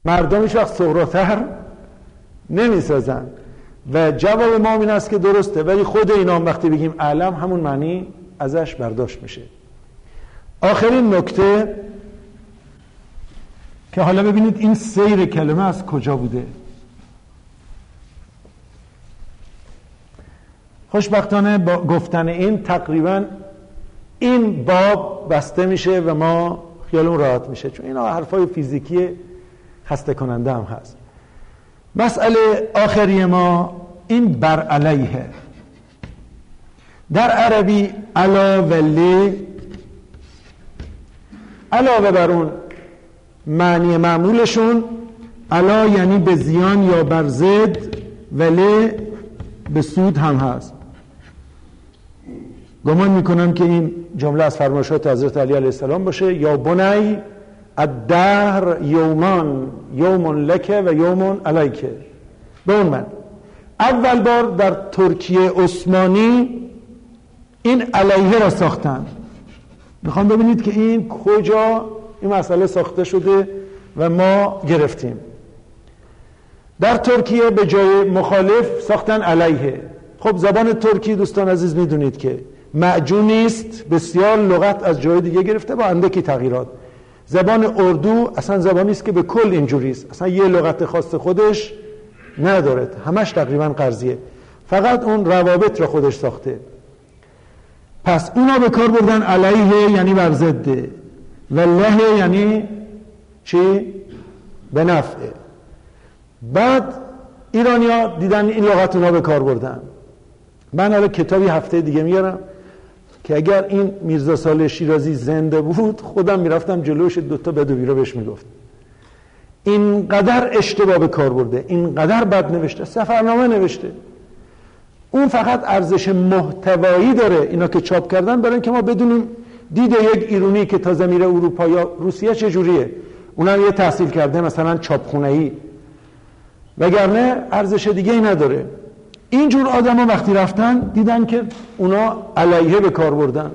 مردم هیچ وقت سغراطر نمیسازن و جواب ما این است که درسته، ولی خود اینا وقتی بگیم علم همون معنی ازش برداشت میشه. آخرین نکته که حالا ببینید این سیر کلمه از کجا بوده. خوشبختانه با گفتن این تقریبا این باب بسته میشه و ما خیالمون راحت میشه، چون اینا حرفای فیزیکی خسته کننده هم هست. مسئله آخری ما این بر علیه. در عربی علا و لی، علاوه بر اون معنی معمولشون، علا یعنی به زیان یا بر ضد و لی به سود هم هست. گمان میکنم که این جمله از فرمایشات حضرت علی علیه السلام باشه، یا بنی الدهر یومان، یوم لک و یوم علیک. به اون من اول بار در ترکیه عثمانی این علیه را ساختن. میخوام ببینید که این کجا این مسئله ساخته شده و ما گرفتیم. در ترکیه به جای مخالف ساختن علیه. خب زبان ترکی دوستان عزیز میدونید که معجونی است، بسیار لغت از جای دیگه گرفته با اندکی تغییرات. زبان اردو اصلا زبانی است که به کل اینجوری است، اصلا یه لغت خاص خودش نداره، همش تقریبا قرضیه، فقط اون روابط را خودش ساخته. پس اونا به کار بردن علیه یعنی بر ضده و له یعنی چی؟ به نفعه. بعد ایرانی‌ها دیدن این لغت اونا به کار بردن. من حالا کتابی هفته دیگه میارم که اگر این میرزا صالح شیرازی زنده بود خودم میرفتم جلوش دوتا بد و بیرا بهش میگفت. اینقدر اشتباه به کار برده، اینقدر بد نوشته، سفرنامه نوشته. اون فقط ارزش محتوایی داره اینا که چاپ کردن، برای اینکه ما بدونیم دید یک ایرانی که تازه میره اروپا یا روسیه چجوریه، اونم یه تحصیل کرده مثلا چاپخونه‌ای، وگرنه ارزش دیگه ای نداره. اینجور آدم ها وقتی رفتن دیدن که اونا علیه به کار بردن.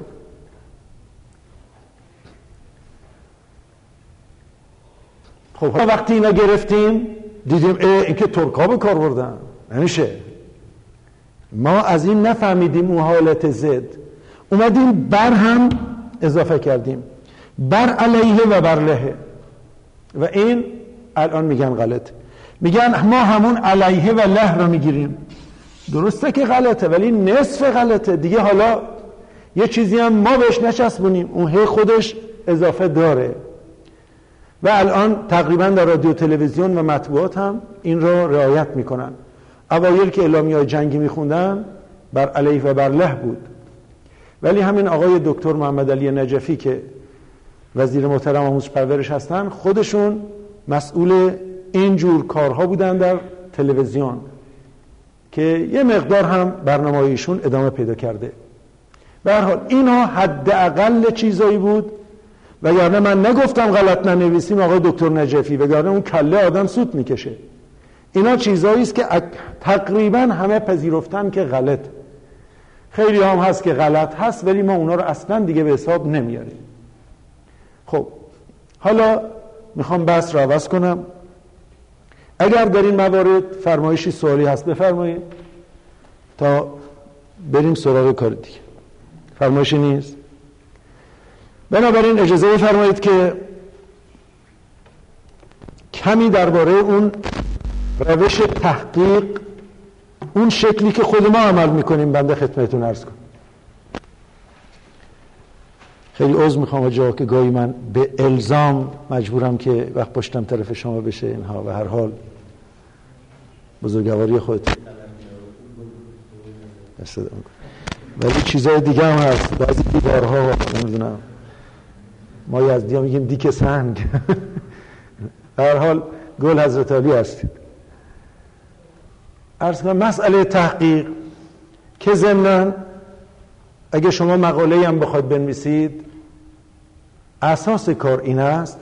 خب وقتی اینا گرفتیم دیدیم این که ترک ها به کار بردن، نمیشه. ما از این نفهمیدیم اون حالت ضد، اومدیم بر هم اضافه کردیم، بر علیه و بر له، و این الان میگن غلط، میگن ما همون علیه و له رو میگیریم. درسته که غلطه ولی نصف غلطه دیگه. حالا یه چیزی هم ما بهش نچسبونیم، اون هی خودش اضافه داره. و الان تقریبا در رادیو تلویزیون و مطبوعات هم این رو رعایت میکنن. اوایل که اعلامیه‌های جنگی میخوندن بر علیه و بر له بود، ولی همین آقای دکتر محمد علی نجفی که وزیر محترم آموزش پرورش هستن خودشون مسئول اینجور کارها بودن در تلویزیون که یه مقدار هم برنامه‌ایشون ادامه پیدا کرده. به هر حال اینا حداقل چیزایی بود، وگرنه من نگفتم غلط ننویسیم آقای دکتر نجفی، وگرنه اون کله آدم سوت میکشه. اینا چیزایی است که تقریبا همه پذیرفتن که غلط. خیلی هم هست که غلط هست ولی ما اونا رو اصلا دیگه به حساب نمیاریم. خب حالا میخوام بحث رو عوض کنم. اگر در این موارد فرمایشی سوالی هست بفرمایید تا بریم سراغ کار دیگه. فرمایشی نیست؟ بنابراین اجازه بفرمایید که کمی درباره اون روش تحقیق، اون شکلی که خود ما عمل میکنیم بنده خدمتتون عرض کنم. خیلی عذر میخوام جا که گاهی من به الزام مجبورم که وقت پشتم طرف شما بشه اینها، و هر حال بزرگواری خودت ولی چیزای دیگه هم هست. بعضی دیوارها نمیدونم ما یزدی ها میگیم دیک سنگ هر حال گل حضرت علی هستید. عرض کنم مسئله تحقیق که ضمناً اگه شما مقاله‌ای هم بخواید بنویسید اساس کار این است.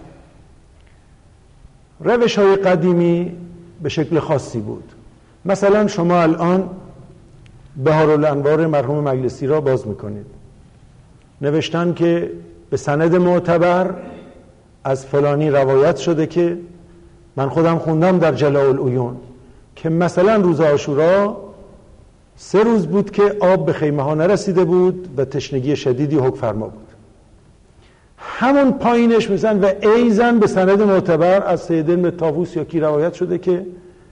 روش‌های قدیمی به شکل خاصی بود. مثلا شما الان بهارالانوار مرحوم مجلسی را باز میکنید، نوشتن که به سند معتبر از فلانی روایت شده که من خودم خوندم در جلاء العیون که مثلا روز عاشورا 3 روز بود که آب به خیمه ها نرسیده بود و تشنگی شدیدی حکم فرما بود. همون پایینش میزن و ایزن به سند معتبر از سید ابن طاووس یا کی روایت شده که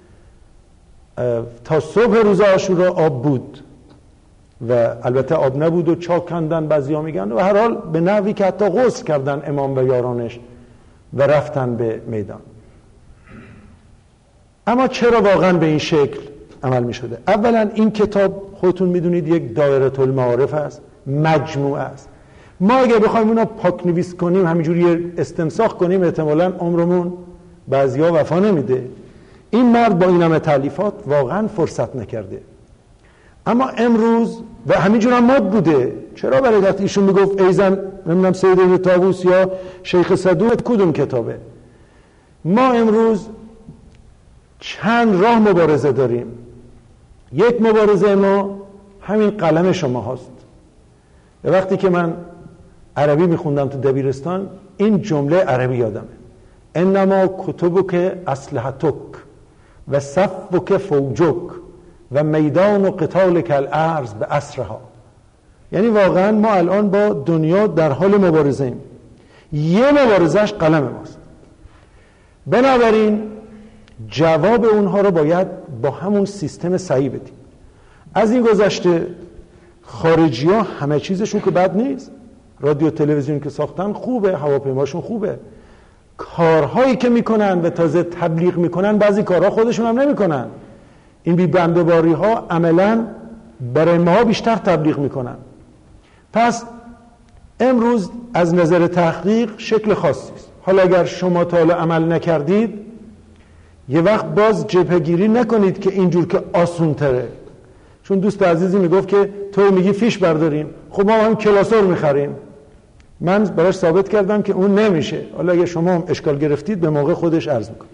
تا صبح روز عاشورا آب بود و البته آب نبود و چاک کندن بعضیا میگن و هر حال به نحوی که حتی غسل کردن امام و یارانش و رفتن به میدان. اما چرا واقعا به این شکل عمل می شده؟ اولا این کتاب خودتون میدونید یک دایره المعارف است، مجموعه است. ما اگه بخوایم اونا پاک نویس کنیم همینجوری استنساخ کنیم احتمالاً عمرمون بعضیا وفا نمیده. این مرد با این همه تالیفات واقعا فرصت نکرده. اما امروز و همینجور هم مد بوده. چرا برای وقتی ایشون میگفت ایزن نمیدونم سید ابن طاووس یا شیخ صدوق کدوم کتابه؟ ما امروز چند راه مبارزه داریم. یک مبارزه ما همین قلم شما هاست. وقتی که من عربی میخوندم تو دبیرستان این جمله عربی یادمه: انما کتبک اسلحتک و صفک فوجک و میدان و قتالک الارض به اسرها. یعنی واقعا ما الان با دنیا در حال مبارزه ایم. یه مبارزهش قلم ماست. بنابراین جواب اونها رو باید با همون سیستم صحیح بدیم. از این گذشته خارجی ها همه چیزشون که بد نیست، رادیو تلویزیون که ساختن خوبه، هواپیماشون خوبه، کارهایی که میکنن و تازه تبلیغ میکنن بعضی کارها خودشون هم نمیکنن. این بی بنده‌باری ها عملا برای ما بیشتر تبلیغ میکنن. پس امروز از نظر تحقیق شکل خاصی است. حالا اگر شما تا حالا عمل نکردید یه وقت باز جبهه‌گیری نکنید که اینجور که آسون تره. چون دوست عزیزی میگفت که تو میگی فیش برداریم، خب ما هم کلاسور میخریم. من براش ثابت کردم که اون نمیشه. حالا اگه شما هم اشکال گرفتید به موقع خودش عرض میکنم.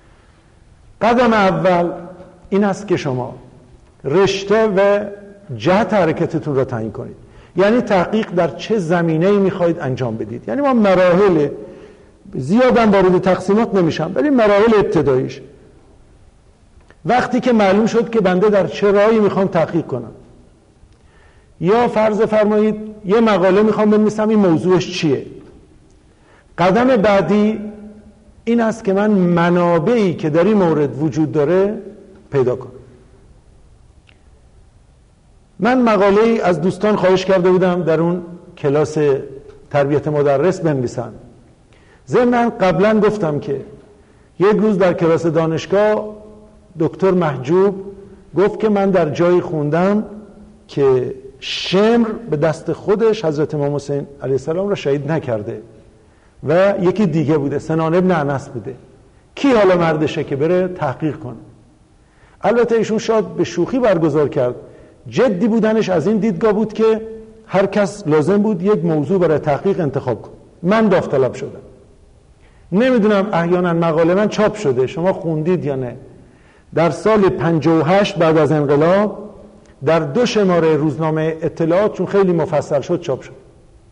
قدم اول این است که شما رشته و جهت حرکتتون را تعیین کنید. یعنی تحقیق در چه زمینه‌ای میخواید انجام بدید. یعنی ما مراحل زیادم وارد تقسیمات نمیشم ولی مراحل ابتداییش وقتی که معلوم شد که بنده در چه راهی میخوام تحقیق کنم، یا فرض فرمایید یه مقاله میخوام بنویسم این موضوعش چیه، قدم بعدی این است که من منابعی که در این مورد وجود داره پیدا کنم. من مقاله‌ای از دوستان خواهش کرده بودم در اون کلاس تربیت مدرس بنویسن. ضمن قبلا گفتم که یک روز در کلاس دانشگاه دکتر محجوب گفت که من در جایی خوندم که شمر به دست خودش حضرت امام حسین علیه السلام را شهید نکرده و یکی دیگه بوده، سنان ابن انس بوده. کی حالا مردشه که بره تحقیق کنه؟ البته ایشون شاید به شوخی برگزار کرد، جدی بودنش از این دیدگاه بود که هر کس لازم بود یک موضوع برای تحقیق انتخاب کنه. من داوطلب شدم. نمیدونم احیانا مقاله من چاپ شده، شما خوندید یا نه. در سال 58 بعد از انقلاب در 2 شماره روزنامه اطلاعات چون خیلی مفصل شد چاپ شد.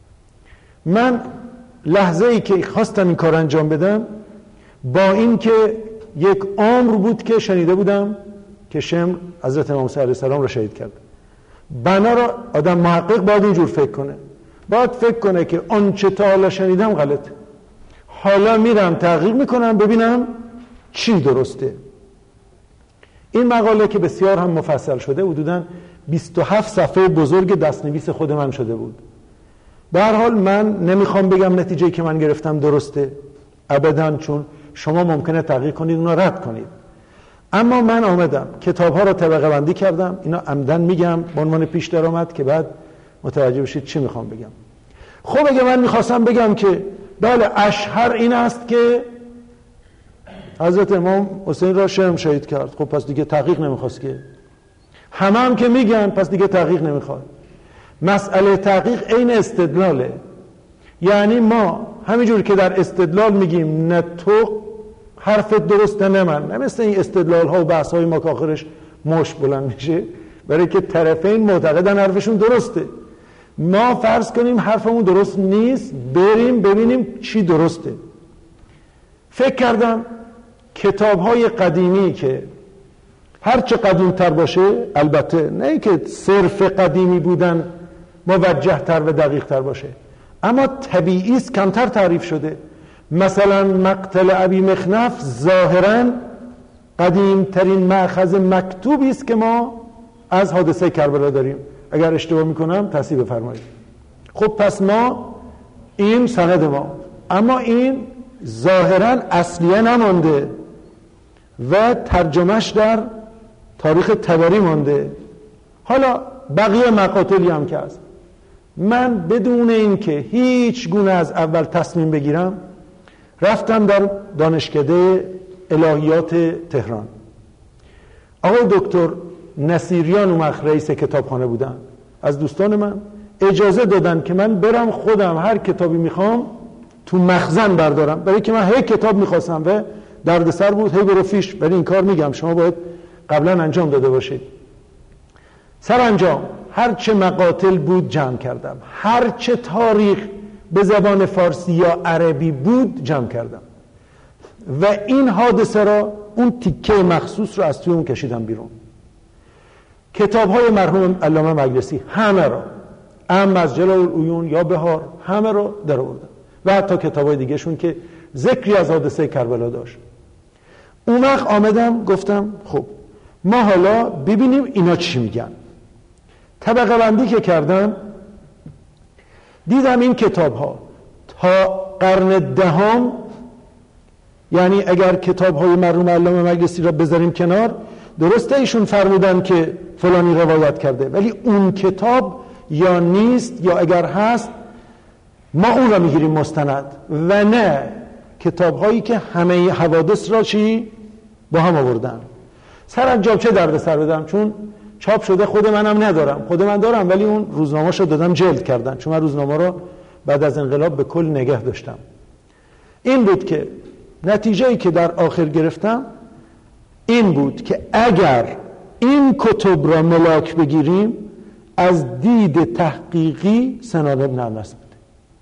من لحظه ای که خواستم این کار انجام بدم با این که یک عمر بود که شنیده بودم که شمر حضرت امام حسین علیه السلام را شهید کرد. بنا را آدم محقق باید اینجور فکر کنه، باید فکر کنه که آنچه تا حالا شنیدم غلطه، حالا میرم تحقیق میکنم ببینم چی درسته. این مقاله که بسیار هم مفصل شده، حدوداً 27 صفحه بزرگ دستنویس خود من شده بود. به هر حال من نمیخوام بگم نتیجه‌ای که من گرفتم درسته ابداً، چون شما ممکنه تحقیق کنید اونا رد کنید. اما من آمدم کتاب‌ها رو طبقه بندی کردم. اینا عمدن میگم به عنوان پیش درآمد که بعد متوجه بشید چی میخوام بگم. خب اگه من میخواستم بگم که بله اشهر این است که حضرت امام حسین را شمر شهید کرد، خب پس دیگه تحقیق نمیخواست که. همه که میگن پس دیگه تحقیق نمیخواد. مسئله تحقیق عین استدلاله. یعنی ما همینجور که در استدلال میگیم نه تو حرفت درسته نه من، نه مثل این استدلال ها و بحث های ما که آخرش مشت بلند میشه برای که طرفین معتقدن حرفشون درسته. ما فرض کنیم حرفمون درست نیست، بریم ببینیم چی درسته. فکر کردم کتاب‌های قدیمی که هرچه قدیم‌تر باشه، البته نه که صرف قدیمی بودن موجه‌تر و دقیق‌تر باشه، اما طبیعی است کمتر تعریف شده. مثلا مقتل ابی مخنف ظاهراً قدیمترین مأخذ مکتوبی است که ما از حادثه کربلا داریم. اگر اشتباه میکنم تصحیح بفرمایید. خب پس ما این سند ما، اما این ظاهراً اصلیه نمانده و ترجمهش در تاریخ تبری مانده. حالا بقیه مقاتلی هم که هست، من بدون این که هیچ گونه از اول تصمیم بگیرم رفتم در دانشکده الهیات تهران. آقای دکتر نصیریان اومد، رئیس کتابخانه بودن، از دوستان من اجازه دادن که من برم خودم هر کتابی میخوام تو مخزن بردارم، برای که من هی کتاب میخواستم و دردسر بود، هی برو فیش. برای این کار میگم شما باید قبلا انجام داده باشید. سرانجام هرچه مقاتل بود جمع کردم، هرچه تاریخ به زبان فارسی یا عربی بود جمع کردم و این حادثه را، اون تیکه مخصوص را از توی اون کشیدم بیرون. کتاب‌های مرحوم علامه مجلسی همه را، از جلال العیون یا بهار، همه را در آوردم و حتی کتاب‌های دیگه شون که ذکری از حادثه کربلا داشت. اون وقت آمدم گفتم خب ما حالا ببینیم اینا چی میگن. طبقه بندی که کردم دیدم این کتاب‌ها تا قرن دهم، یعنی اگر کتاب‌های مرحوم علامه مجلسی را بذاریم کنار، درسته ایشون فرمودن که فلانی روایت کرده، ولی اون کتاب یا نیست یا اگر هست ما اون را میگیریم مستند و نه کتاب‌هایی که همه حوادث را چی با هم آوردن. سرانجام چه درد سر بدم، چون چاپ شده خود منم ندارم، خود من دارم ولی اون روزنامه‌شو دادم جلد کردن، چون من روزنامه رو بعد از انقلاب به کل نگه داشتم. این بود که نتیجه‌ای که در آخر گرفتم این بود که اگر این کتب را ملاک بگیریم از دید تحقیقی سنان ابن انس بوده.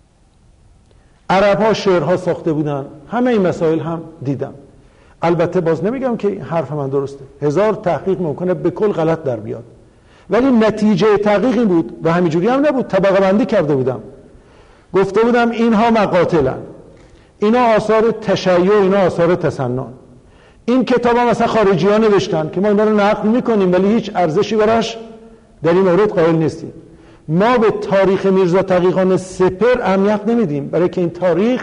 عرب‌ها شعرها ساخته بودن، همه این مسائل هم دیدم. البته باز نمیگم که حرف من درسته، هزار تحقیق ممکنه به کل غلط در بیاد، ولی نتیجه تحقیقی بود و همینجوری هم نبود. طبقه بندی کرده بودم، گفته بودم اینها مقاتلن، اینا آثار تشیع، اینا آثار تسنن. این کتاب هم مثلا خارجی ها نوشتن که ما اینا رو نقل میکنیم ولی هیچ ارزشی براش در این مورد قائل نیستیم. ما به تاریخ میرزا تقی‌خان سپر اهمیت نمیدیم، برای که این تاریخ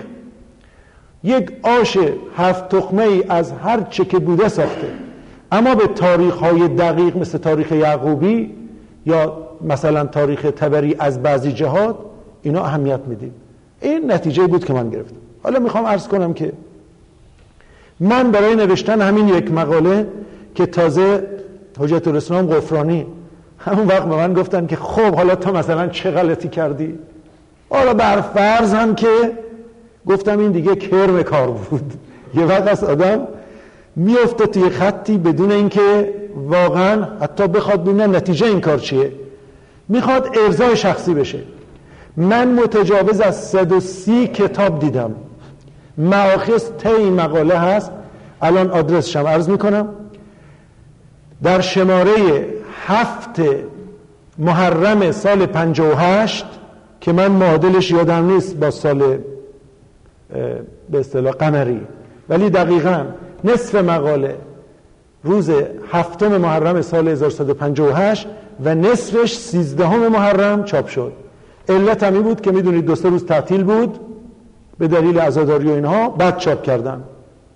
یک آش 7 تخمه ای از هر چه که بوده ساخته، اما به تاریخ های دقیق مثل تاریخ یعقوبی یا مثلا تاریخ تبری از بعضی جهات اینا اهمیت میدیم. این نتیجه بود که من گرفتم. حالا میخوام عرض کنم که من برای نوشتن همین یک مقاله که تازه حجت الاسلام غفرانی همون وقت به من گفتن که خب حالا تو مثلا چه غلطی کردی، حالا بر فرض هم که گفتم این دیگه کرم کار بود. یه وقت از آدم میفته توی خطی بدون اینکه واقعا حتی بخواد ببینه نتیجه این کار چیه، میخواد ارضای شخصی بشه. من متجاوز از 130 کتاب دیدم، مآخذ این مقاله هست، الان آدرسش هم عرض میکنم. در شماره 7 محرم سال 58 که من معادلش یادم نیست با سال به اصطلاح قمری، ولی دقیقاً نصف مقاله روز 7 محرم سال 1158 و نصفش 13 محرم چاپ شد. علت هم این بود که میدونید 2-3 روز تعطیل بود به دلیل عزاداری و اینها، بعد چاپ کردن.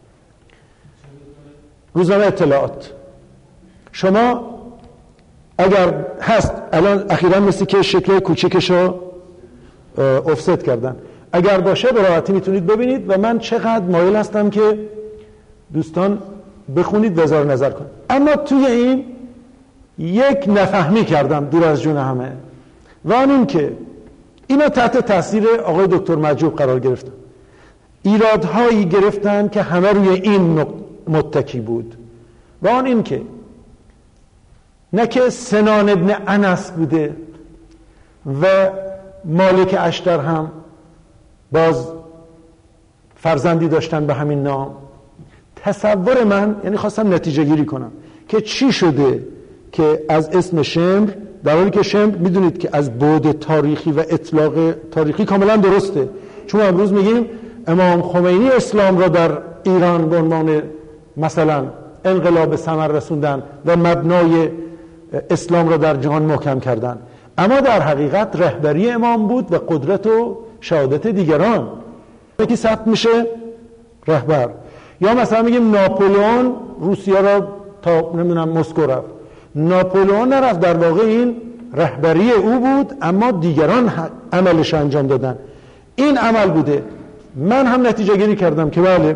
روزنامه اطلاعات شما اگر هست، الان اخیراً مثل که شکل کوچیکشو افست کردن، اگر باشه به راحتی میتونید ببینید و من چقدر مایل هستم که دوستان بخونید و اظهار نظر کنید. اما توی این یک نفهمی کردم دور از جون همه، و آن این که اینا تحت تاثیر آقای دکتر مجوب قرار گرفتن، ایرادهایی گرفتن که همه روی این متکی بود، و آن این که نه که سنان ابن انس بوده و مالک اشتر هم باز فرزندی داشتن به همین نام، تصور من، یعنی خواستم نتیجه گیری کنم که چی شده که از اسم شمر، در حالی که شمر میدونید که از بعد تاریخی و اطلاق تاریخی کاملا درسته، چون امروز میگیم امام خمینی اسلام را در ایران به عنوان مثلا انقلاب ثمر رسوندن و مبنای اسلام را در جهان محکم کردن، اما در حقیقت رهبری امام بود و قدرت و شهادت دیگران. یکی ثبت میشه رهبر. یا مثلا میگیم ناپولئون روسیه را تا نمیدونم مسکو رفت، ناپولئون نرفت، در واقع این رهبری او بود اما دیگران عملش انجام دادن. این عمل بوده. من هم نتیجه گیری کردم که بله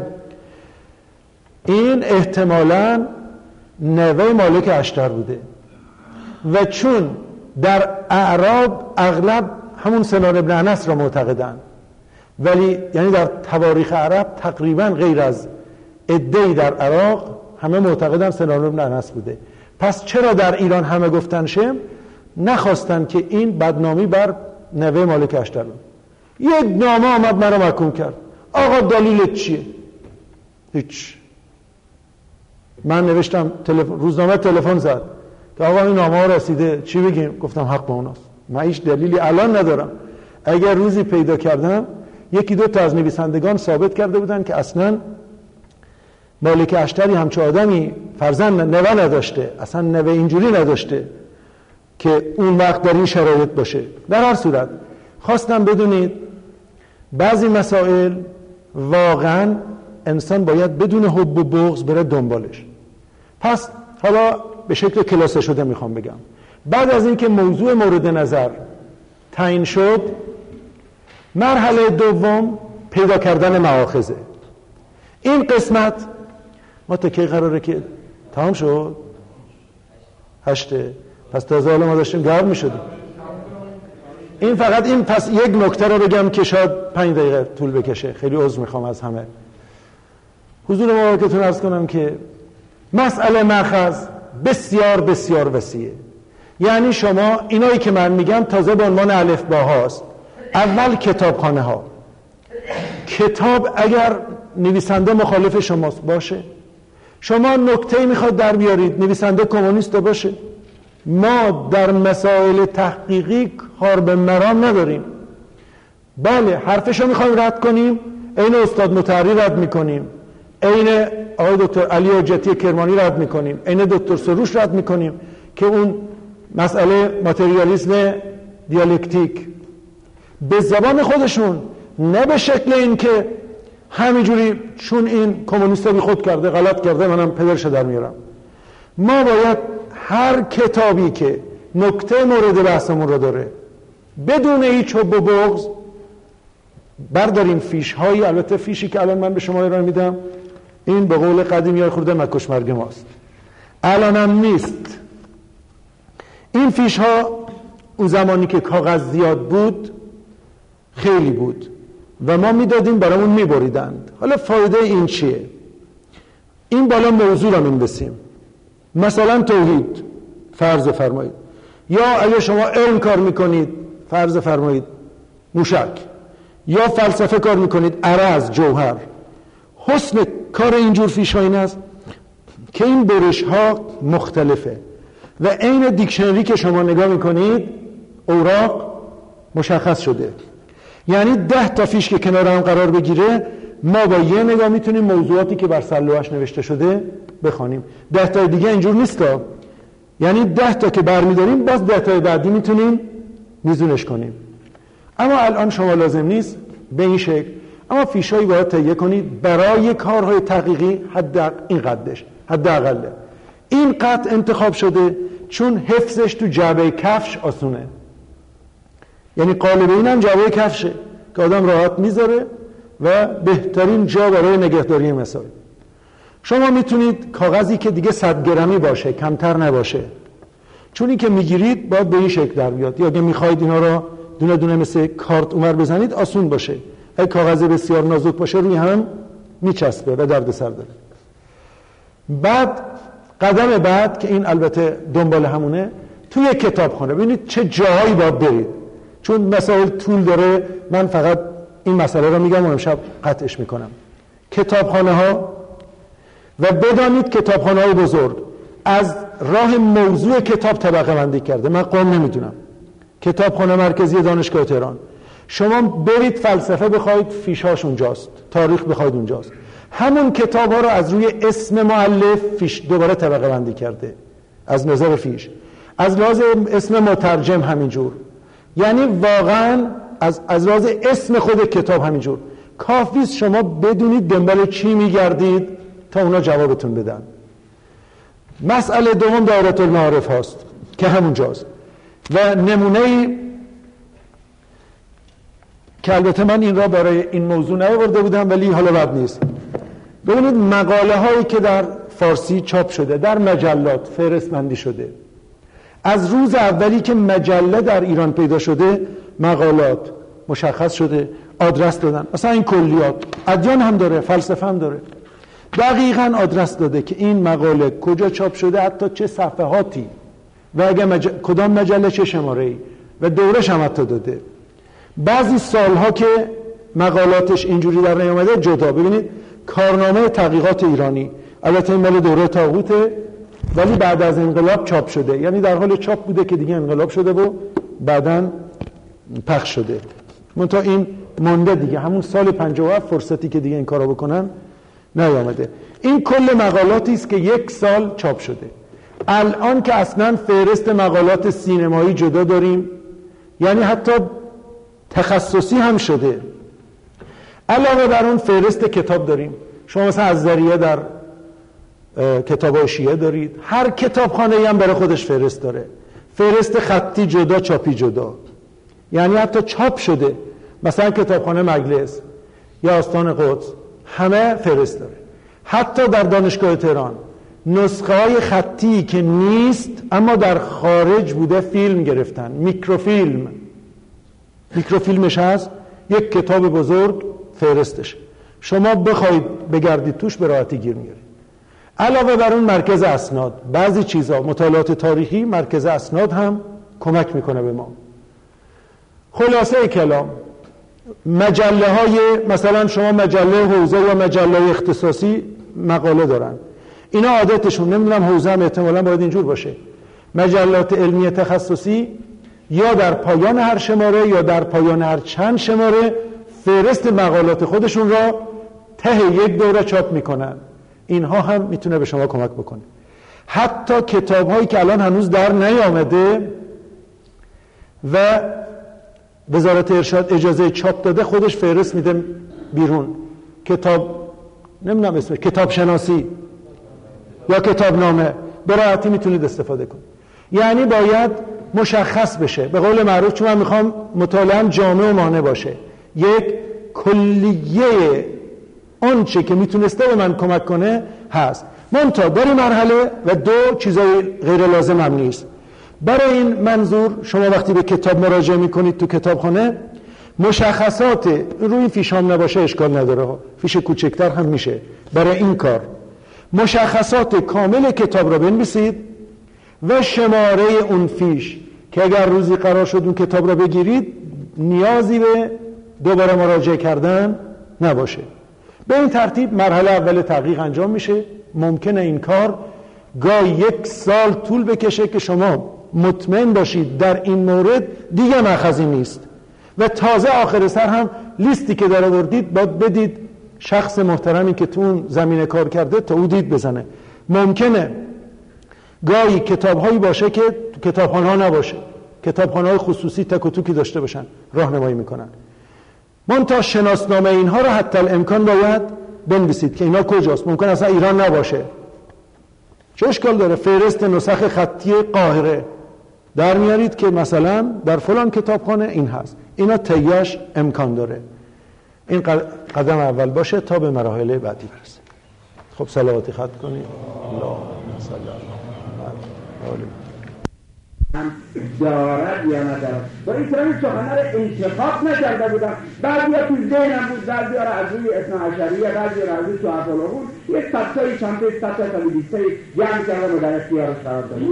این احتمالاً نوه مالک اشتر بوده و چون در اعراب اغلب همون سنان ابن انس را معتقدن، ولی یعنی در تواریخ عرب تقریبا غیر از عده‌ای در عراق همه معتقدن سنان ابن انس بوده. پس چرا در ایران همه گفتن شم؟ نخواستن که این بدنامی بر نوه مالک اشتر بود. یک نامه آمد مرا محکوم کرد. آقا دلیلت چیه؟ هیچ. من نوشتم روزنامه تلفن زد که آقا این نامه ها رسیده، چی بگیم؟ گفتم حق با اوناست، من هیچ دلیلی الان ندارم. اگر روزی پیدا کردم یکی دو تا از نویسندگان ثابت کرده بودن که اصلا مالک اشتری همچه آدمی فرزند نوه نداشته، اصلا نوه اینجوری نداشته که اون وقت در این شرایط باشه. در هر صورت خواستم بدونید بعضی مسائل واقعا انسان باید بدون حب و بغض بره دنبالش. پس حالا به شکل کلاسه شده میخوام بگم، بعد از اینکه موضوع مورد نظر تعیین شد، مرحله دوم پیدا کردن مآخذه. این قسمت ما تا کی قراره که تمام شد؟ 8. پس تازه حالا ما داشتیم گرم میشدیم. این فقط این پس یک نکته رو بگم که شاید 5 دقیقه طول بکشه، خیلی عذر میخوام از همه. حضور مبارکتون عرض کنم که مسئله مأخذ بسیار بسیار وسیعه. یعنی شما اینایی که من میگم تازه به عنوان الفباهاست. اول کتابخانه ها، کتاب اگر نویسنده مخالف شماست باشه، شما نکته‌ای میخواد در بیارید نویسنده کمونیست باشه، ما در مسائل تحقیقی کار به مرام نداریم. بله حرفشو میخوایم رد کنیم، عین استاد مطهری رد میکنیم، عین آقای دکتر علی حجتی کرمانی رد میکنیم، عین دکتر سروش رد میکنیم که اون مسئله ماتریالیسم دیالکتیک به زبان خودشون، نه به شکل این که همینجوری چون این کمونیست بی خود کرده غلط کرده منم پدرش در میارم. ما باید هر کتابی که نکته مورد بحثمون رو داره بدون هیچ حب و بغض برداریم فیش هایی، البته فیشی که الان من به شما ایران میدم این به قول قدیمی های خورده مکش مرگ ماست، الانم نیست. این فیش ها اون زمانی که کاغذ زیاد بود خیلی بود و ما میدادیم برامون میبریدند. حالا فایده این چیه؟ این بالا موضوع رو می‌نویسیم، مثلا توحید فرض فرمایید، یا اگه شما علم کار میکنید فرض فرمایید موشک، یا فلسفه کار میکنید عرض جوهر. حسن کار اینجور فیش ها این است که این برش ها مختلفه و عین دیکشنری که شما نگاه میکنید اوراق مشخص شده. یعنی 10 تا فیش که کنار هم قرار بگیره ما با یه نگاه میتونیم موضوعاتی که بر سلوهاش نوشته شده بخوانیم. 10 تا دیگه اینجور نیست، یعنی 10 تا که برمیداریم باز 10 تا بعدی میتونیم میزونش کنیم. اما الان شما لازم نیست به این شکل، اما فیشایی باید تهیه کنید برای کارهای تحقیقی حداقل این قطع انتخاب شده چون حفظش تو جعبه کفش آسونه. یعنی قالب اینم جعبه کفشه که آدم راحت میذاره و بهترین جا برای نگهداری مسائل. شما میتونید کاغذی که دیگه 100 گرمی باشه، کمتر نباشه، چون این که میگیرید باید به این شکل در بیاد، یا اگه میخواید اینا رو دونه دونه مثل کارت اونور بزنید آسون باشه. اگه کاغذ بسیار نازک باشه روی هم میچسبه و درد سر داره. بعد قدم بعد که این البته دنبال همونه، توی کتابخانه ببینید چه جاهایی باید برید، چون مسائل طول داره. من فقط این مسئله رو میگم و امشب قطعش میکنم. کتابخانه ها و بدانید کتابخانه‌های بزرگ از راه موضوع کتاب طبقه بندی کرده. من قوم نمیدونم. کتابخانه مرکزی دانشگاه تهران، شما برید فلسفه بخواید فیشاش اونجاست، تاریخ بخواید اونجاست. همون کتاب ها رو از روی اسم مؤلف فیش دوباره طبقه بندی کرده از نظر فیش، از لحاظ اسم مترجم همینجور. یعنی واقعا از لحاظ اسم خود کتاب همینجور. کافیست شما بدونید دنبال چی میگردید تا اونا جوابتون بدن. مسئله دوم دایره المعارف هاست که همونجاست و نمونه‌ای که البته من این را برای این موضوع نیاورده بودم ولی حالا بد نیست. ببینید مقاله هایی که در فارسی چاپ شده در مجلات فهرست‌بندی شده. از روز اولی که مجله در ایران پیدا شده مقالات مشخص شده، آدرس دادن. مثلا این کلیات ادیان هم داره، فلسفه هم داره، دقیقاً آدرس داده که این مقاله کجا چاپ شده، حتی چه صفحاتی و اگه کدام مجله چه شماره‌ای و دورش هم حتی داده. بعضی سالها که مقالاتش اینجوری در نیامده جدا. ببینید کارنامه تحقیقات ایرانی، البته این مال دوره طاغوته ولی بعد از انقلاب چاپ شده، یعنی در حال چاپ بوده که دیگه انقلاب شده و بعداً پخش شده. منتها این مونده دیگه، همون سال 57 فرصتی که دیگه این کارو بکنن نیامده. این کل مقالاتی است که 1 سال چاپ شده. الان که اصلا فهرست مقالات سینمایی جدا داریم، یعنی حتی تخصصی هم شده. علاوه بر اون فهرست کتاب داریم. شما مثلا از ذریعه در کتاب‌های شیعه دارید، هر کتابخانه‌ای هم برای خودش فهرست داره. فهرست خطی جدا، چاپی جدا. یعنی حتی چاپ شده، مثلا کتابخانه مجلس یا آستان قدس همه فهرست داره. حتی در دانشگاه تهران نسخه های خطی که نیست اما در خارج بوده فیلم گرفتن، میکروفیلمش هست، یک کتاب بزرگ فهرستش، شما بخواید بگردید توش به راحتی گیر میارید. علاوه بر اون مرکز اسناد، بعضی چیزا مطالعات تاریخی مرکز اسناد هم کمک میکنه به ما. خلاصه کلام مجله های مثلا شما مجله حوزه و مجله اختصاصی مقاله دارن، اینا عادتشون، نمیدونم حوزه هم احتمالاً باید اینجور باشه، مجلات علمی تخصصی یا در پایان هر شماره یا در پایان هر چند شماره فهرست مقالات خودشون را ته یک دوره چاپ میکنن. اینها هم میتونه به شما کمک بکنه. حتی کتاب هایی که الان هنوز در نیامده و وزارت ارشاد اجازه چاپ داده خودش فهرست میده بیرون، کتاب نمیدونم اسمش، کتاب شناسی یا کتاب نامه، به راحتی میتونید استفاده کنید. یعنی باید مشخص بشه، به قول معروف، چون من میخوام مطالعه‌ام جامع و مانع باشه، یک کلیه اون چه که میتونسته به من کمک کنه هست. منتها در این مرحله و 2 چیزای غیر لازم هم نیست. برای این منظور شما وقتی به کتاب مراجعه میکنید تو کتابخانه، مشخصات روی این فیش هم نباشه اشکال نداره، فیش کوچکتر هم میشه. برای این کار مشخصات کامل کتاب را بنویسید و شماره اون فیش که اگر روزی قرار شد اون کتاب را بگیرید نیازی به دوباره مراجعه کردن نباشه. به این ترتیب مرحله اول تحقیق انجام میشه. ممکنه این کار گاهی 1 سال طول بکشه که شما مطمئن باشید در این مورد دیگه مأخذی نیست و تازه آخر سر هم لیستی که در آوردید باید بدید شخص محترمی که تو اون زمینه کار کرده تا او دید بزنه. ممکنه گاهی کتاب‌هایی باشه که تو کتابخانه‌ها نباشه، کتابخانه‌های خصوصی تک و توکی داشته باشن، راهنمایی میکنن. منتها شناسنامه اینها رو حتی الامکان باید بنویسید که اینا کجاست. ممکن اصلا ایران نباشه، چه اشکال داره؟ فهرست نسخ خطی قاهره در میارید که مثلا در فلان کتابخانه این هست. اینا تهیه‌اش امکان داره. این قدم اول باشه تا به مراحل بعدی برسه. خب صلواتی ختم کنید. اللهم صل علی هم دارد یا ندارد. با این طرح سخنه رو انتخاب نکرده بودم. بعضی ها تو ذهنم بود، بعضی ها از روی اثناعشریه، بعضی ها از روی شعف‌الله بود. یک سطحایی چند تا لیستایی جمع کردم و در اختیارش قرار دادم.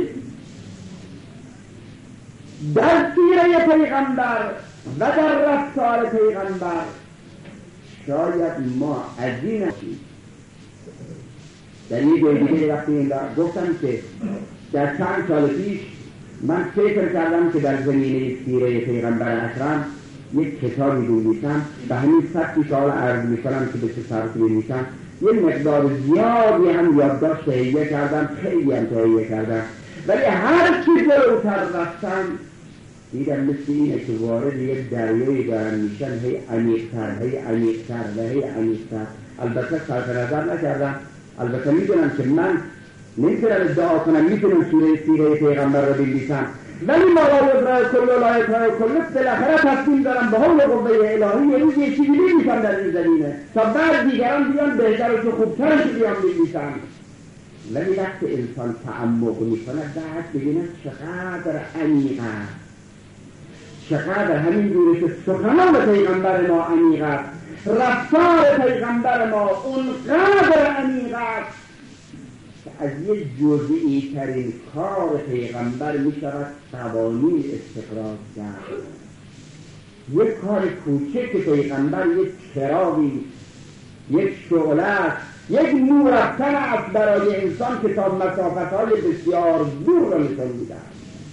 در سیره پیغمبر و در رفتار پیغمبر شاید ما از این در یه جای دیگه وقتی این گفتم که در چند سال پیش من فکر کردم که در زمینه سیره پیغمبر اکرم یک کتابی بنویسم و همین 100 سال عرض میکنم که به چه طرف بنویسم. یه مقدار زیادی هم یادداشت تهیه کردم، خیلی هم تهیه کردم، ولی هر چی جلوتر رفتم دیدم مثل اینه که وارد یک دریایی دارن میشن، هی عمیق‌تر هی عمیق‌تر و هی عمیق‌تر. البته صرف نظر نکردم، البته میدونم که من نمیتونم ادعا کنم میتونم سیره پیغمبر رو بنویسم، ولی ما لا یدرک کل لا یدرک کل، بالاخره تصمیم دارم به حول قوه الهی یه روز یه چیزی بنویسم در این زمینه تا بعد دیگران بیان بهتر و خوبترش بیان بنویسن. ولی وقتی انسان تعمق میکنه بعد ببینه چقدر عمیق است، چقدر همین جوری که سخنان پیغمبر ما عمیق است، رفتار پیغمبر ما اونقدر عمیق است که از یک جزئی ترین کار پیغمبر می شود قوانین استخراج کرد. یک کار کوچک پیغمبر یک چراغی، یک شعله است، یک نور افکن است برای انسان که تا مسافت‌های بسیار دور را نشان می‌دهد.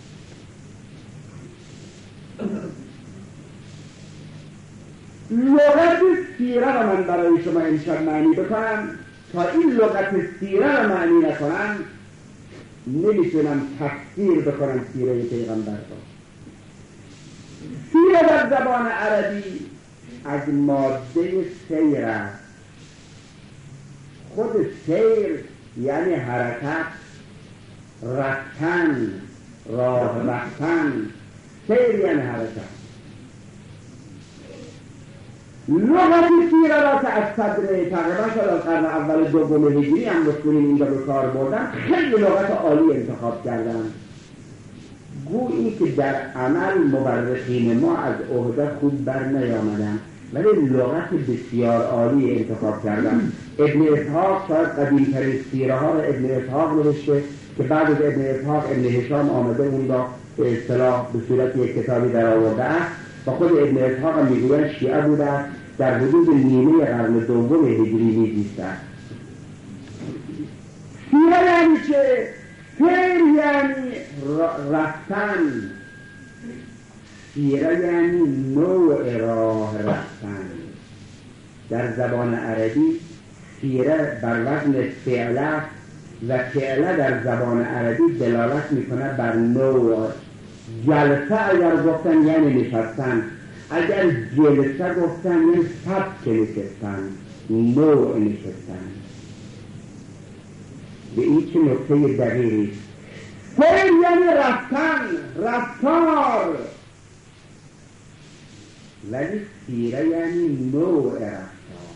لغت سیره را من برای شما امشب معنی بکنم. تا این لغت سیره را معنی نکنم نمیتونم تفسیر بکنم سیره پیغمبر را. سیره در زبان عربی از ماده سیر است. خود سیر یعنی حرکت، رفتن، راه رفتن. سیر یعنی حرکت. لغت سیره را که از صدر تقریبا شد از قرن اول دوم هجری هم مسئولین اینجا به کار بردن، خیلی لغت عالی انتخاب کردن. گویی که در عمل مورخین ما از عهده خوب بر نیامدن، ولی لغت بسیار عالی انتخاب کردن. ابن اسحاق شاید قدیم‌ترین سیره ها را ابن اسحاق نوشته که بعد از ابن اسحاق ابن هشام آمده اون را به اصطلاح به صورت یک کتابی در آورده است و خود ابن اسحاق هم میگوید شیعه بوده است، در حدود نیمه قرن دوم هجری میزیسته است. سیره یعنی چه؟ سیر یعنی رفتن، سیره یعنی نوع راه رفتن. در زبان عربی سیره بر وزن فعله و فعله در زبان عربی دلالت میکنه بر نوع. جلسه اگر گفتن یعنی نشستن، اگر جلسه گفتن یعنی سبک نشستن، نوع نشستن. به این چه نکته دقیقی. سیر یعنی رفتن، رفتار، ولی سیره یعنی نوع رفتار،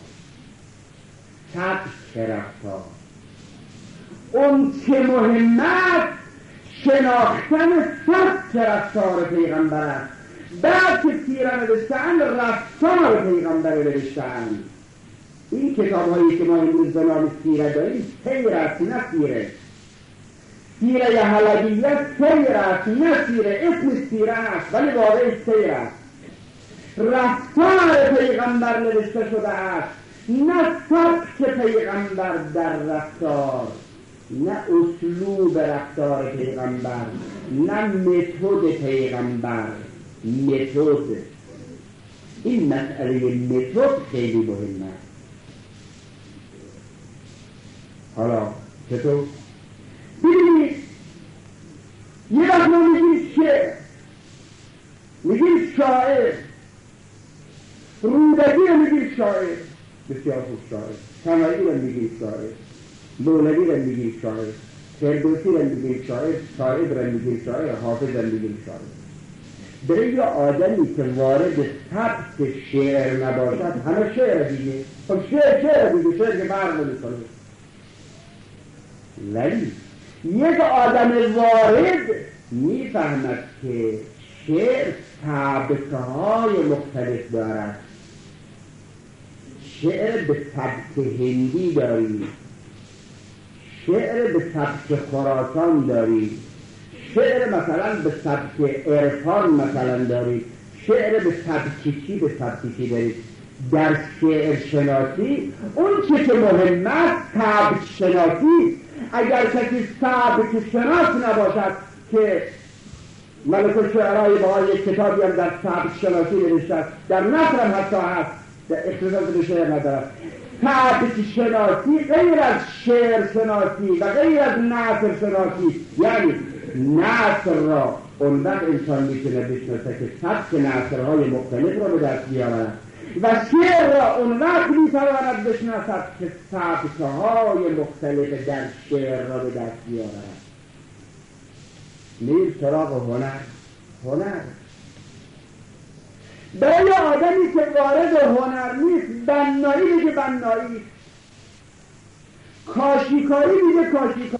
سبک رفتار. اون که مهمت شناختن سبک رفتار پیغمبر است. بعد که سیره نوشتن رفتار پیغمبر نوشتن. این کتاب هایی که ما امروز به نام سیره داریم سیر است نه سیره. سیره حلبیه سیر است نه سیره. اسم سیره است ولی واقعی سیر است. رفتار پیغمبر نوشته شده است، نه سبک پیغمبر در رفتار، نه اسلوب رفتار پیغمبر، نه متد پیغمبر. متد، این مسئله متد خیلی مهمه. حالا چطور؟ ببینید یه وقت ما میگیم شعر، میگیم شاعر، رودکی رو میگیم شاعر، بسیار خوب شاعر، سنایی رو میگیم شاعر، مولوی رو میگیم شاعر، فردوسی رو میگیم شاعر، سعید رو میگیم شاعر، حافظ رو میگیم شاعر. برای یه آدمی که وارد سبک شعر نباشد همه شعر دیگه، خب شعر دیگه، شعر که فرق نمیکنه. ولی یک آدم وارد میفهمد که شعر سبک‌های مختلف دارد. شعر به سبک هندی داری، شعر به سبک خراسان داری، شعر مثلا به سبک عرفان مثلا داری، شعر به سبک چی داری. در شعر شناسی اون چه که مهم است سبک شناسی. اگر کسی سبک شناس نباشد که ملک الشعرای با یک کتابی هم در سبک شناسی نوشته است، در نثر هم حتی هست، در اختصاص به شعر ندارد. سبک شناسی غیر از شعر شناسی و غیر از نثر شناسی، یعنی نثر را اون وقت انسان میتونه بشناسه که سبک نثرهای مختلف را به دست بیاورد و شعر را اون وقت میتواند بشناسد که سبکهای مختلف در شعر را به دست بیاورد. نیز سراغ هنر برای آدمی که وارد هنر نیست بنایی میگه بنایی، کاشیکاری میگه کاشیکاری.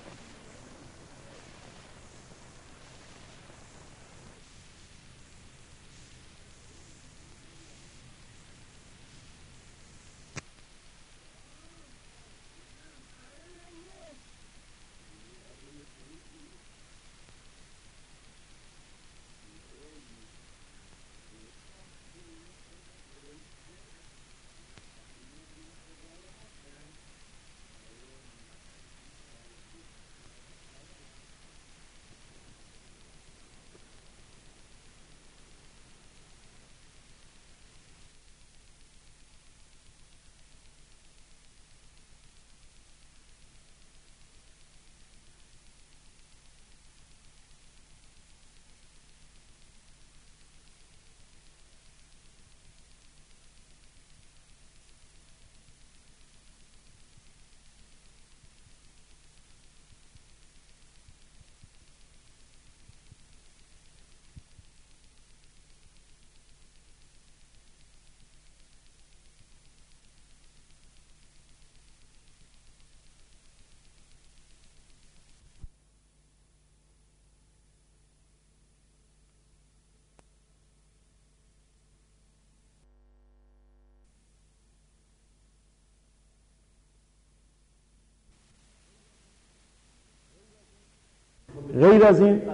غیر از این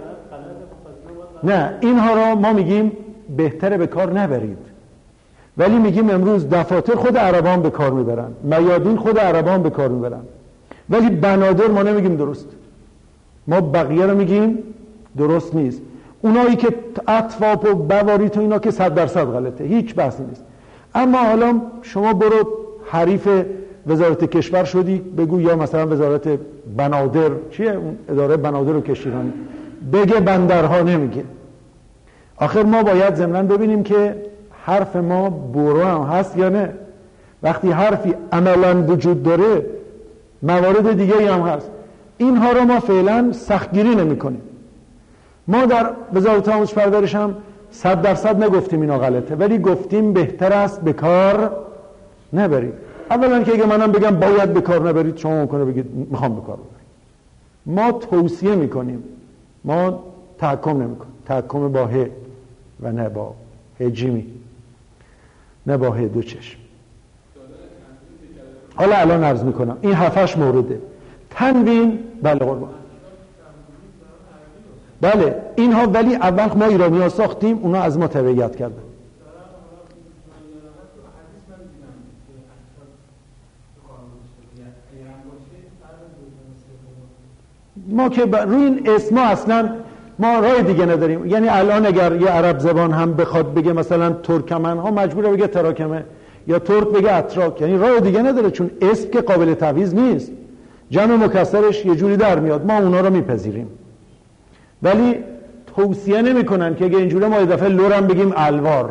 نه، اینها را ما میگیم بهتره به کار نبرید، ولی میگیم امروز دفاتر خود عربان به کار میبرن، میادین خود عربان به کار میبرن، ولی بنادر ما نمیگیم درست، ما بقیه رو میگیم درست نیست. اونایی که اطفاپ و بواریت و اینا که 100% غلطه، هیچ بحثی نیست. اما حالا شما برو حریف وزارت کشور شدی بگو، یا مثلا وزارت بنادر، چیه اون اداره بنادر و کشتیرانی، بگه بندرها نمیگه. آخر ما باید ضمناً ببینیم که حرف ما برو هم هست یا نه. وقتی حرفی عملاً وجود داره موارد دیگه هم هست. اینها رو ما فعلا سختگیری نمی کنیم. ما در وزارت آموزش پرورش هم 100% نگفتیم اینا غلطه، ولی گفتیم بهتر است به کار نبرید. اولا که اگه منم بگم باید به کار نبرید، شما ممکنه بگید میخوام به کار ببرید. ما توصیه میکنیم، ما تحکم نمیکنیم. تحکم با ه و نه با هجیمی، نه با ه دو چشم. حالا الان عرض میکنم این 7-8 مورده. تنوین، بله قربان، بله اینها، ولی اول ما ایرانی ها ساختیم، اونا از ما تبعیت کردن. ما که روی این اسما اصلا ما راه دیگه نداریم. یعنی الان اگر یه عرب زبان هم بخواد بگه مثلا ترکمن ها، مجبوره بگه تراکمه، یا ترک بگه اتراک، یعنی راه دیگه نداره، چون اسم که قابل تعویض نیست، جمع مکسرش یه جوری در میاد، ما اونا رو میپذیریم. ولی توصیه نمی کنن که اگه اینجوره ما یه دفعه لورم بگیم الوار.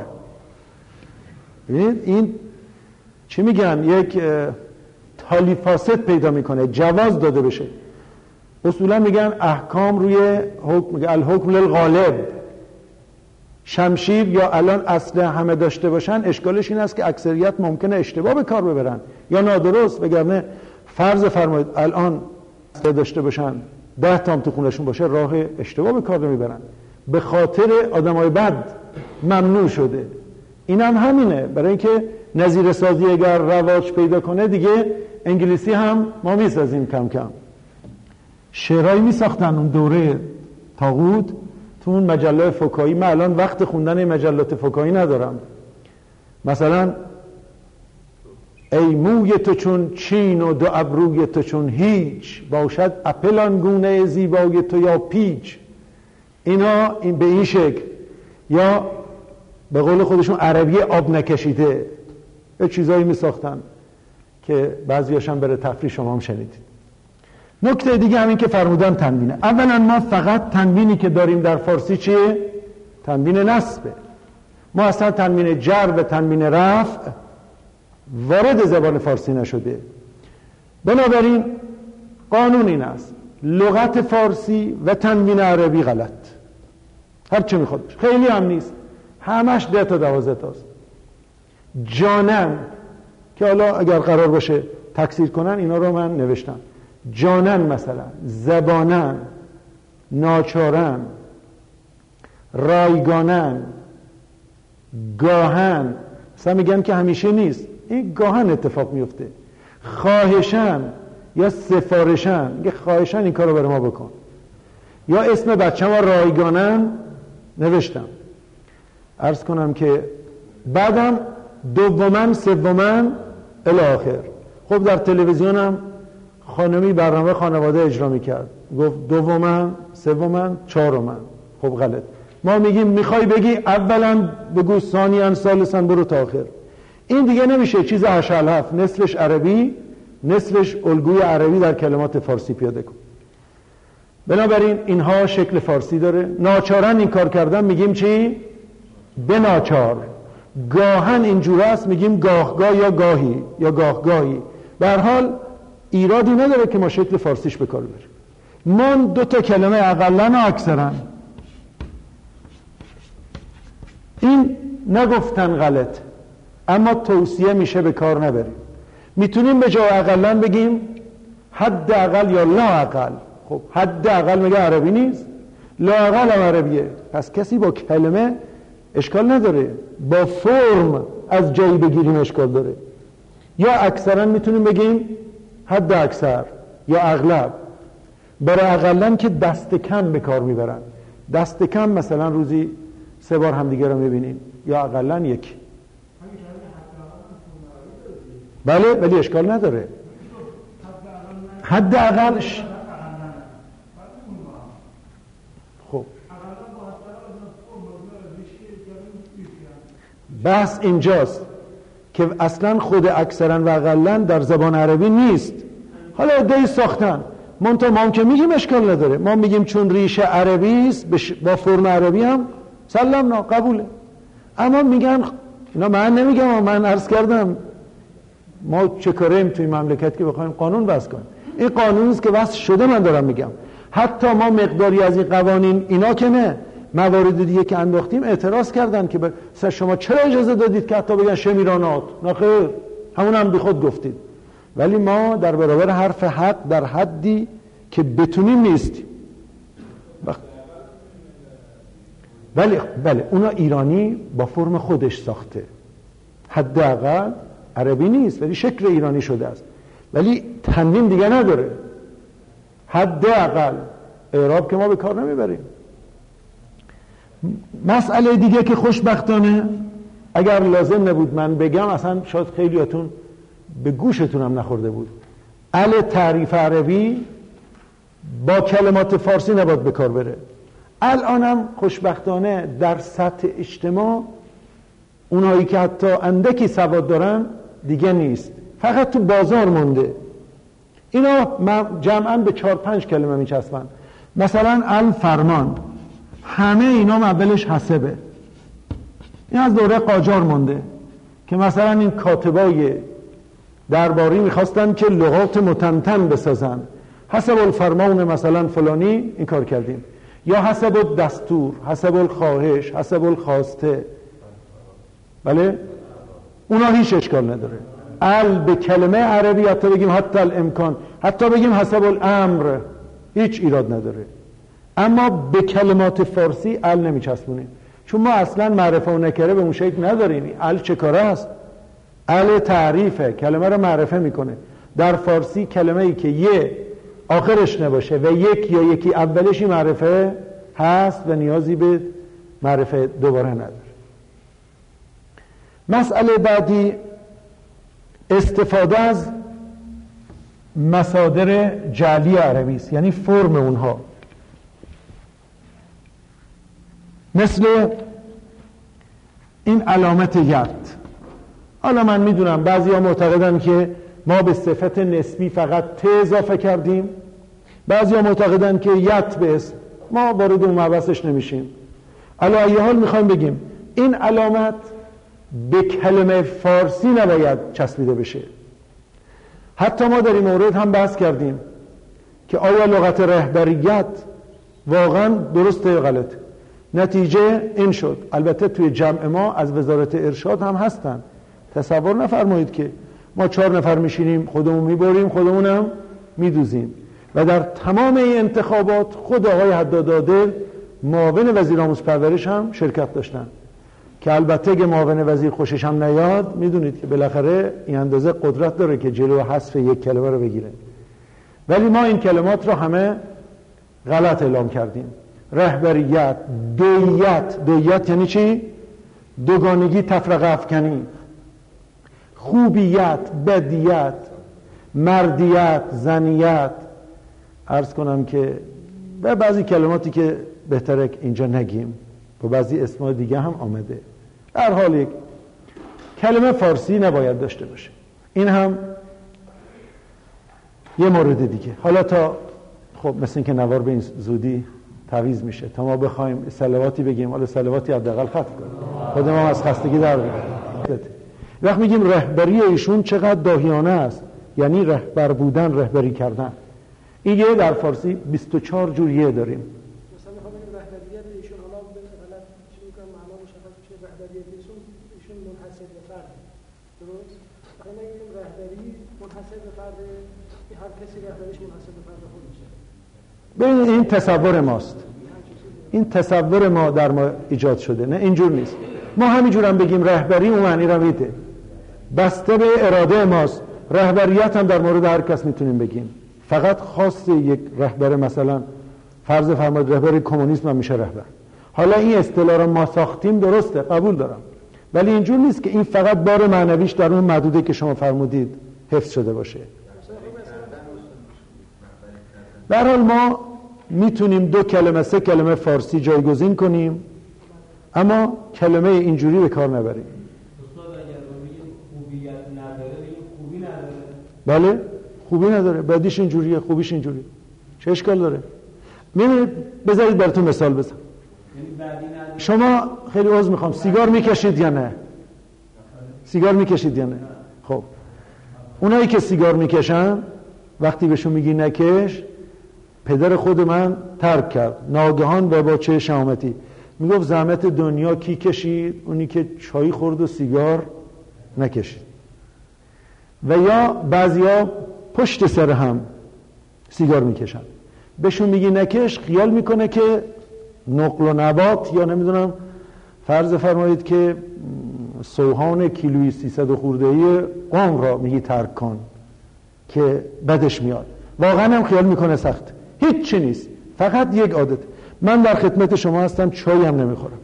این چی میگن؟ یک تالی فاسد پیدا میکنه، جواز داده بشه. اصولا میگن احکام روی حکم، میگه الحکم للغالب. شمشیر یا الان اصل همه داشته باشن، اشکالش این است که اکثریت ممکنه اشتباه به کار ببرن یا نادرست. وگرنه فرض فرمایید الان اصل داشته باشن 10 تا هم تو خونشون باشه، راه اشتباه به کار نمیبرن، به خاطر آدمای بد ممنوع شده. این هم همینه، برای اینکه نظیر سازی اگر رواج پیدا کنه دیگه انگلیسی هم ما میسازیم کم کم. شعرهایی میساختن اون دوره طاغوت تو اون مجله فکاهی. من الان وقت خوندن مجلات فکاهی ندارم. مثلا ای موی تو چون چین و دو ابروی تو چون هیچ، باشد اپلان گونه زیبای تو یا پیچ. اینا به این شکل، یا به قول خودشون عربی آب نکشیده یه چیزایی می ساختن که بعضیاشم بره تفریح، شما هم شنیدید. نکته دیگه همین که فرمودن تنوینه. اولا ما فقط تنوینی که داریم در فارسی چیه؟ تنوین نصبه. ما اصلا تنوین جر و تنوین رفع وارد زبان فارسی نشده. بنابراین قانون این است لغت فارسی و تنوین عربی غلط، هر چه میخواد باشه، خیلی هم نیست، همش 10 تا 12 تاست. جانن که حالا اگر قرار باشه تکثیر کنن اینا رو من نوشتم، جانن مثلا، زبانن، ناچارن، رایگانن، گاهن. مثلا میگن که همیشه نیست، این گاهن اتفاق میفته. خواهشن یا سفارشن، میگه خواهشن این کارو برای ما بکن. یا اسم بچه ما رایگانن نوشتم. عرض کنم که بعدم دومن، سومن الی آخر. خب در تلویزیون هم خانمی برنامه خانواده اجرا میکرد، گفت دومن، سومن، چهارمن. خب غلط. ما میگیم میخوای بگی اولا بگو، ثانیاً، ثالثاً، برو تا آخر. این دیگه نمیشه، چیز هشلهف، نصفش عربی نصفش الگوی عربی در کلمات فارسی پیاده کن. بنابراین اینها شکل فارسی داره. ناچارن این کار کردن میگیم چی؟ به ناچار. گاهن اینجور است میگیم گاهگاه یا گاهی یا گاهگاهی. به هر حال ایرادی نداره که ما شکل فارسیش به کار بریم. من 2 تا کلمه اقلن و اکثرن، این نگفتن غلط، اما توصیه میشه به کار نبریم. میتونیم به جای اقلن بگیم حد اقل یا لا اقل. خب حد اقل میگه عربی نیست، لا اقل هم عربیه. پس کسی با کلمه اشکال نداره، با فرم از جایی بگیریم اشکال داره. یا اکثرا میتونیم بگیم حد اکثر یا اغلب. برای اقلن که دست کم به کار میبرن، دست کم مثلا روزی 3 بار همدیگه رو میبینیم، یا اقلن 1. بله ولی اشکال نداره. حد اقلش خب بحث اینجاست که اصلا خود اکثرا و اقلن در زبان عربی نیست. حالا عده‌ای ساختن، منتها ما هم که میگیم اشکال نداره. ما میگیم چون ریشه عربی است با فرم عربی هم سلمنا قبوله. اما میگن اینا، من نمیگم، من عرض کردم ما چه کاریم توی مملکت که بخوایم قانون وضع کنیم. این قانونی است که وضع شده، من دارم میگم. حتی ما مقداری از این قوانین اینا که نه، موارد دیگه که انداختیم اعتراض کردن که شما چرا اجازه دادید که حتی بگن شمیرانات؟ نه خیر، همون هم بی خود گفتید. ولی ما در برابر حرف حق در حدی که بتونیم نیستیم. بله اونا ایرانی با فرم خودش ساخته، حداقل عربی نیست ولی شکل ایرانی شده است، ولی تنوین دیگه نداره. حداقل اعراب که ما به کار نمیبریم. مسئله دیگه که خوشبختانه اگر لازم نبود من بگم، اصلا شاید خیلیاتون به گوشتون هم نخورده بود، تعریف عربی با کلمات فارسی نباید به کار بره. الانم خوشبختانه در سطح اجتماع اونایی که حتی اندکی سواد دارن دیگه نیست، فقط تو بازار مونده. اینا جمعاً به 4-5 کلمه میچسبن. مثلا الفرمان، همه اینا اولش حسبه. این از دوره قاجار مونده که مثلا این کاتبای درباری میخواستن که لغات متنتن بسازن، حسب الفرمان مثلا فلانی این کار کردیم، یا حسب الدستور، حسب الخواهش، حسب الخواسته. بله اونا هیچ اشکال نداره. به کلمه عربی حتی بگیم حتی الامکان، حتی بگیم حسب الامر، هیچ ایراد نداره. اما به کلمات فارسی نمیچسبونیم، چون ما اصلا معرفه و نکره به اون شکل نداریم. چه کاره است؟ تعریفه، کلمه رو معرفه میکنه. در فارسی کلمه ای که یه آخرش نباشه و یک یا یکی اولشی معرفه هست و نیازی به معرفه دوباره نداره. مسئله بعدی استفاده از مصادر جعلی عربی است، یعنی فرم اونها. مثل این علامت ید. حالا من میدونم بعضیا معتقدن که ما به صفت نسبی فقط ت اضافه کردیم، بعضیا معتقدن که ید به اسم، ما وارد اون مبحثش نمیشیم. علی ای حال میخوایم بگیم این علامت به کلمه فارسی نباید چسبیده بشه. حتی ما در این مورد هم بحث کردیم که آیا لغت رهبریت واقعا درسته یا غلطه. نتیجه این شد، البته توی جمع ما از وزارت ارشاد هم هستن، تصور نفرمایید که ما 4 نفر میشینیم خودمون میبریم خودمونم میدوزیم. و در تمام این انتخابات خود آقای حداد عادل معاون وزیر آموزش پرورش هم شرکت داشتن که البته که معاون وزیر خوشش هم نیاد، میدونید که بالاخره این اندازه قدرت داره که جلو حذف یک کلمه رو بگیره. ولی ما این کلمات رو همه غلط اعلام کردیم. رهبریت، دویت یعنی چی؟ دوگانگی، تفرقه افکنی. خوبیت، بدیت، مردیت، زنیت. عرض کنم که به بعضی کلماتی که بهتره اینجا نگیم، با بعضی اسمای دیگه هم آمده. در حال یک کلمه فارسی نباید داشته باشه. این هم یه مورد دیگه. حالا تا خب مثل این که نوار به این زودی تعویض میشه تا ما بخوایم صلواتی بگیم، حالا صلواتی حداقل ختم کنیم، خود ما از خستگی در بیاریم. وقت میگیم رهبری ایشون چقدر داهیانه است، یعنی رهبر بودن، رهبری کردن. این یه در فارسی 24 جور یه داریم. مثلا میخوام بگم رهبریت ایشون، حالا غلط چی میگم معنا مشخص میشه، رهبریت ایشون منحصر به فرد، درست؟ وقتی میگیم رهبری منحصر به فرد، هر کسی رهبریش منحصر به فرد خودشه. ببین این تصور ماست، این تصور ما در ما ایجاد شده، نه اینجور نیست. ما همینجور هم بگیم رهبری اون معنی رو میده، بسته به اراده ماست. رهبریت هم در مورد هر کس میتونیم بگیم، فقط خاص یک رهبر، مثلا فرض فرمایید رهبر کمونیسم هم میشه رهبر. حالا این اصطلاح رو ما ساختیم، درسته، قبول دارم، ولی اینجور نیست که این فقط بار معنویش در اون محدوده که شما فرمودید حفظ شده باشه. به هر حال ما میتونیم 2 کلمه 3 کلمه فارسی جایگزین کنیم، اما کلمه اینجوری به کار نبریم. خوبیت نداره، خوبی نداره. بله، خوبی نداره، بدیش اینجوریه، خوبیش اینجوریه، چه اشکال داره؟ میبینید، بذارید براتون مثال بزنم. شما خیلی عذر میخوام، سیگار میکشید یا نه؟ سیگار میکشید یا نه؟ خب اونایی که سیگار میکشن وقتی بهشون میگی نکش، پدر خود من ترک کرد ناگهان و با چه شهامتی میگفت زحمت دنیا کی کشید؟ اونی که چای خورد و سیگار نکشید. و یا بعضیا پشت سر هم سیگار میکشن، بهشون میگی نکش، خیال میکنه که نقل و نبات یا نمیدونم فرض فرمایید که سوهان کیلویی 300 خورده‌ای قوم را میگی ترک کن که بدش میاد. واقعا هم خیال میکنه سخت، هیچ چی نیست، فقط یک عادت. من در خدمت شما هستم، چای هم نمیخورم،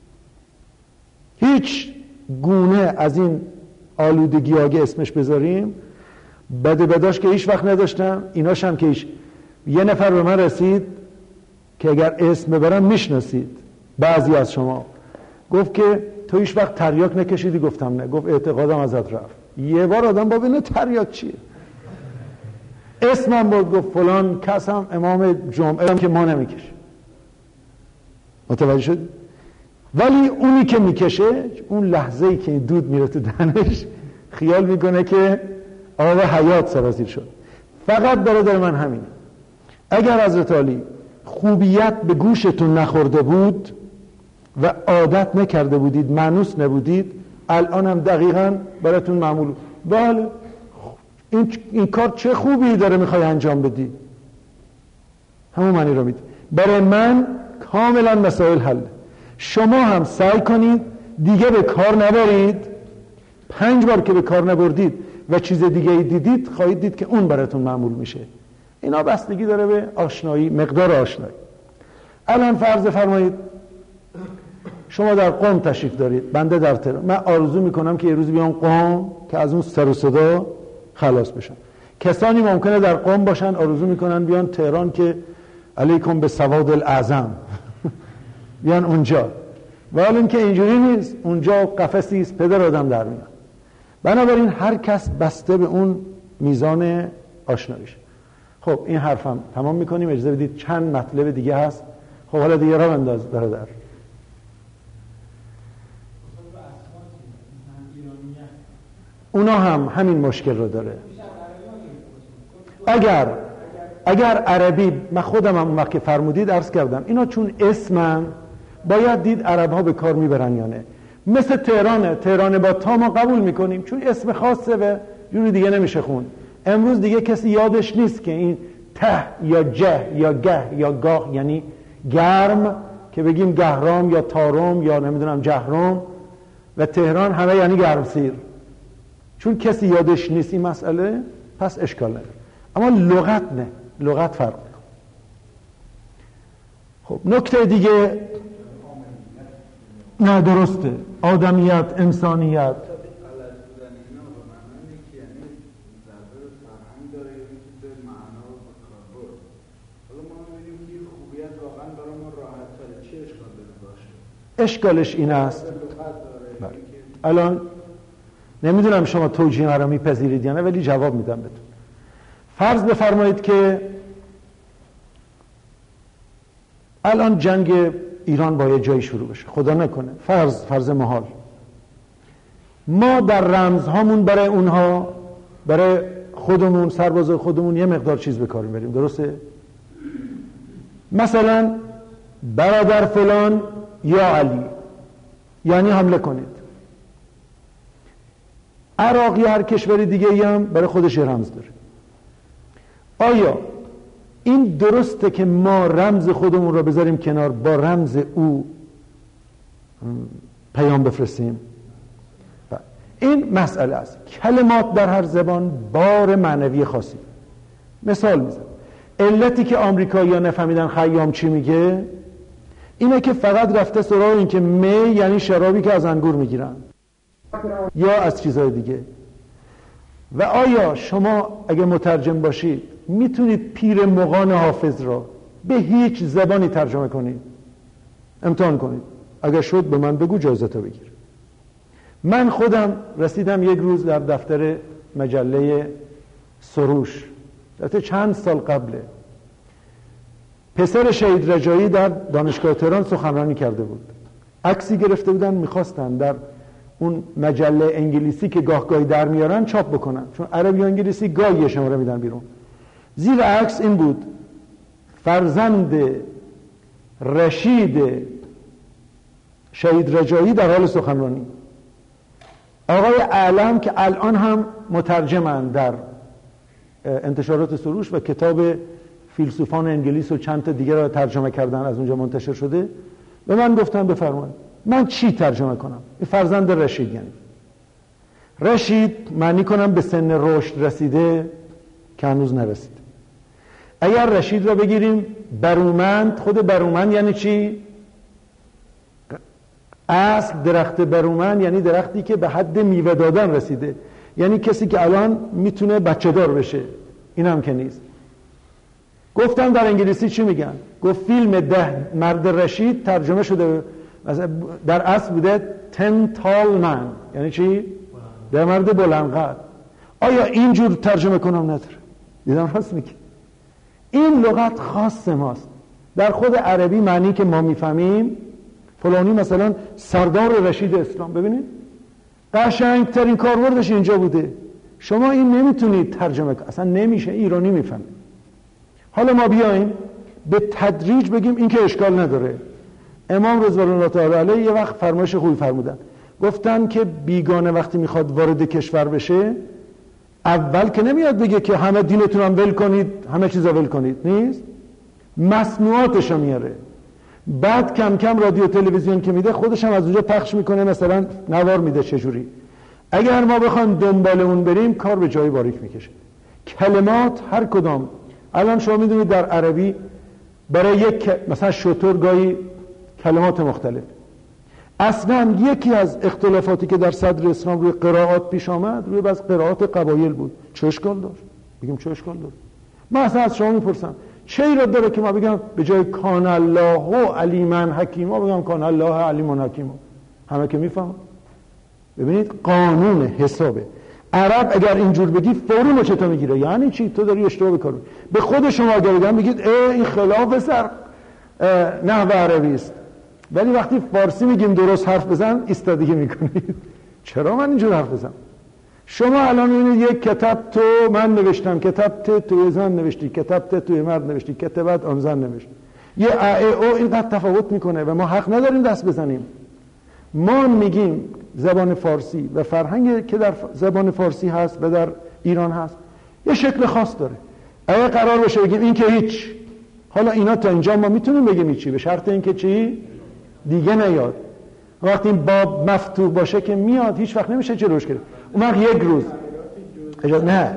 هیچ گونه از این آلودگی اگه اسمش بذاریم بداش که هیچ وقت نداشتم، ایناش هم که هیچ. یه نفر به من رسید که اگر اسم ببرم میشناسید بعضی از شما، گفت که تو هیچ وقت تریاک نکشیدی؟ گفتم نه. گفت اعتقادم ازت رفت. یه بار آدم با بینه تریاک چیه؟ اسمم بود، گفت فلان کسم امام جمعه که ما نمیکشیم. متوجه شد؟ ولی اونی که میکشه، اون لحظه‌ای که دود میره تو دهنش خیال میکنه که آب حیات سرازیر شد. فقط برادر من همینه، اگر حضرت علی خوبیت به گوشتون نخورده بود و عادت نکرده بودید، مانوس نبودید، الان هم دقیقاً براتون معمول. بله این کار چه خوبی داره میخوای انجام بدی، همون معنی رو میده. برای من کاملا مسائل حل. شما هم سعی کنید دیگه به کار نبرید. 5 بار که به کار نبردید و چیز دیگه ای دیدید، خواهید دید که اون براتون معمول میشه. اینا بستگی داره به آشنایی، مقدار آشنایی. الان فرض فرمایید شما در قم تشریف دارید، بنده در تهران. من آرزو میکنم که یه روزی بیام قم که از اون سر و صدا خلاص بشم. کسانی ممکنه در قم باشن آرزو میکنن بیان تهران که علیکم به سواد الاعظم بیان اونجا، ولی اینکه اینجوری نیست. اونجا قفسی است، پدر آدم در میاد. بنابراین هر کس بسته به اون میزان آشناییش. خب این حرفم تمام میکنیم. اجازه بدید چند مطلب دیگه هست. خب حالا دیگه راه انداز برادر. اونا هم همین مشکل رو داره. اگر عربی، من خودم هم وقتی فرمودید عرض کردم اینا چون اسمن باید دید عرب ها به کار میبرن یا نه. مثل تهران با تا ما قبول میکنیم چون اسم خاصه و جوری دیگه نمیشه خون. امروز دیگه کسی یادش نیست که این ته یا جه یا گه یا گاه یعنی گرم که بگیم گهرام یا تارم یا نمیدونم جهرم، و تهران همه یعنی گرمسیر. چون کسی یادش نیست این مسئله پس اشکال نداره. اما لغت نه، لغت فرق میکنه. خب نکته دیگه نه درسته، آدمیت، انسانیت. اشکالش این است الان نمیدونم شما توجیه را میپذیرید یا نه، ولی جواب میدم بهتون. فرض بفرمایید که الان جنگ ایران با یه جایی شروع بشه، خدا نکنه، فرض محال. ما در رمزهامون برای اونها، برای خودمون، سربازای خودمون یه مقدار چیز به کار میبریم، درسته؟ مثلا برادر فلان یا علی، یعنی حمله کنید. عراق یا هر کشور دیگه هم برای خودش رمز داره. آیا این درسته که ما رمز خودمون رو بذاریم کنار با رمز او پیام بفرستیم؟ این مسئله است. کلمات در هر زبان بار معنوی خاصی. مثال میزنم، علتی که آمریکایی‌ها نفهمیدن خیام چی میگه اینه که فقط رفته سراغ این که می یعنی شرابی که از انگور میگیرن یا از چیزهای دیگه. و آیا شما اگه مترجم باشید میتونید پیر مغان حافظ را به هیچ زبانی ترجمه کنید؟ امتحان کنید، اگه شد به من بگو جایزتو بگیر. من خودم رسیدم یک روز در دفتر مجله سروش، البته چند سال قبله، پسر شهید رجایی در دانشگاه تهران سخنرانی کرده بود. عکسی گرفته بودن میخواستن در اون مجله انگلیسی که گاه گاهی در میارن چاپ بکنن، چون عربی و انگلیسی گاهی شماره میدن بیرون. زیر عکس این بود: فرزند رشید شهید رجایی در حال سخنرانی. آقای علم که الان هم مترجمن در انتشارات سروش و کتاب فیلسوفان انگلیس و چند تا دیگه را ترجمه کردن، از اونجا منتشر شده، به من گفتن بفرمایید من چی ترجمه کنم؟ این فرزند رشید، یعنی رشید معنی کنم به سن رشد رسیده که هنوز نرسیده. اگر رشید را بگیریم برومند، خود برومند یعنی چی؟ اصل درخت برومند یعنی درختی که به حد میوه دادن رسیده، یعنی کسی که الان میتونه بچه دار بشه. این هم که نیست. گفتم در انگلیسی چی میگن؟ گفت فیلم 10 مرد رشید ترجمه شده در اصل بوده 10 tall man، یعنی چی؟ 10 مرد بلندقد. آیا اینجور ترجمه کنم؟ نداره. دیدم راست میگه. این لغت خاص ماست. در خود عربی معنی که ما میفهمیم، فلانی مثلا سردار رشید اسلام، ببینید قشنگ ترین کاربردش اینجا بوده. شما این نمیتونید ترجمه کنید، اصلا نمیشه، ایرانی میفهمه. حالا ما بیایم به تدریج بگیم این که اشکال نداره. امام رضوان الله تعالی علیه یه وقت فرمایش خوبی فرمودن، گفتن که بیگانه وقتی میخواد وارد کشور بشه، اول که نمیاد بگه که همه دینتون هم ول کنید، همه چیزا ول کنید، نیست، مصنوعاتش رو میاره. بعد کم کم رادیو تلویزیون که میده خودش هم از اونجا پخش میکنه، مثلا نوار میده. چجوری؟ اگر ما بخوایم دنبال اون بریم کار به جایی باریک میکشه. کلمات هر کدام، الان شما میدونید در عربی برای یک مثلا شتر گاهی کلمات مختلف. اصلا یکی از اختلافاتی که در صدر اسلام روی قرائات پیش آمد روی بس قرائات قبایل بود. چه اشکال داشت؟ بگیم چه اشکال داره؟ من اصلا از شما میپرسم چه ایراد داره که ما بگم به جای کان الله علیما حکیما بگم کان الله علیما حکیما؟ همه که میفهمن. ببینید قانون حسابه. عرب اگر اینجور بگی فوری مچتو میگیره. یعنی چی؟ تو داری اشتباه بکنی. به خود شما اگر بگم بگید این خلاف سر نحو عربی است. ولی وقتی فارسی میگیم درست حرف بزن ایستادگی میکنید. چرا من اینجور حرف بزنم؟ شما الان میبینید یک کتاب تو من نوشتم، کتاب تو زن نوشتی، کتاب تو مرد نوشتی، کتابت آن زن نوشت. یه او اینقدر تفاوت میکنه و ما حق نداریم دست بزنیم. ما میگیم زبان فارسی و فرهنگی که در زبان فارسی هست و در ایران هست یه شکل خاص داره. اگه قرار باشه بگیم این که هیچ، حالا اینا تا اینجا ما میتونیم بگیم هیچی، به شرط اینکه چی دیگه نیاد. وقتی این باب مفتوح باشه که میاد هیچ وقت نمیشه جلوش گرفت. اون وقت یک روز نه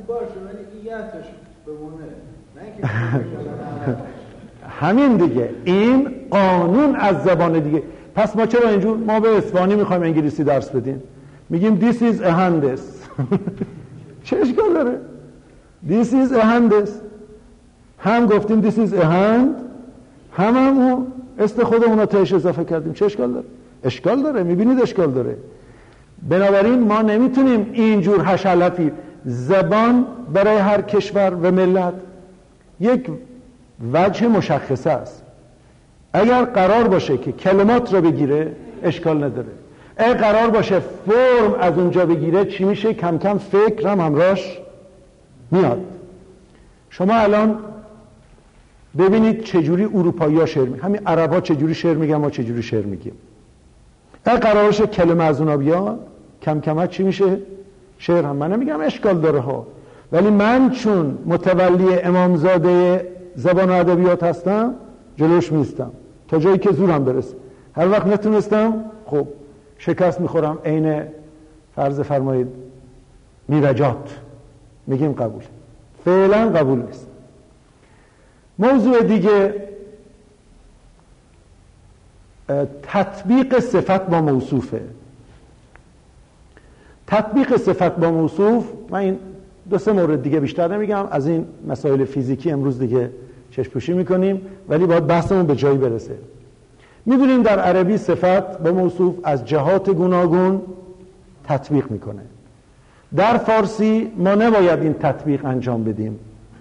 همین دیگه، این قانون از زبان دیگه. پس ما چرا اینجور ما به اسپانی میخوایم انگلیسی درس بدیم میگیم this is a hand چه اشکال داره؟ this is a hand هم گفتیم this is a hand هم اون خودمون رو تهش اضافه کردیم. چه اشکال داره؟ اشکال داره. میبینید اشکال داره. بنابراین ما نمیتونیم اینجور حشلفی. زبان برای هر کشور و ملت یک وجه مشخصه است. اگر قرار باشه که کلمات رو بگیره اشکال نداره. اگر قرار باشه فرم از اونجا بگیره چی میشه؟ کم کم فکر هم همراهش میاد. شما الان ببینید چجوری اروپایی ها شعر میگن، همین عرب ها چجوری شعر میگن، ما چجوری شعر میگیم. اگر قرار باشه کلمه از اونا بیاد کم کم چی میشه؟ شعر هم. من نمیگم اشکال داره ها، ولی من چون متولی امامزاده زبان و ادبیات هستم جلوش میستم تا جایی که زورم برسه. هر وقت نتونستم خب شکست میخورم. عین فرض فرمایید میرجات میگیم قبول، فعلا قبول نیست. موضوع دیگه تطبیق صفت با موصوفه. تطبیق صفت با موصوف، من این 2-3 مورد دیگه بیشتر نمیگم، از این مسائل فیزیکی امروز دیگه چشم‌پوشی میکنیم، ولی باید بحثمون به جایی برسه. میدونیم در عربی صفت با موصوف از جهات گوناگون تطبیق میکنه. در فارسی ما نباید این تطبیق انجام بدیم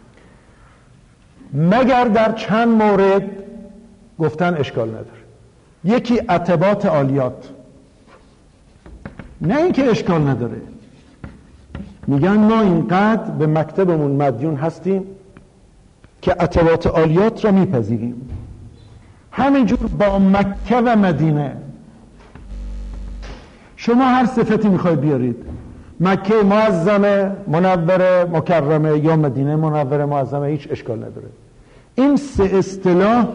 مگر در چند مورد گفتن اشکال نداره. یکی عتبات عالیات، نه اینکه اشکال نداره، میگن ما اینقدر به مکتبمون مدیون هستیم که عتبات عالیات را میپذیریم. همینجور با مکه و مدینه شما هر صفتی میخواید بیارید، مکه معظمه منوره مکرمه یا مدینه منوره معظمه، هیچ اشکال نداره. این 3 اصطلاح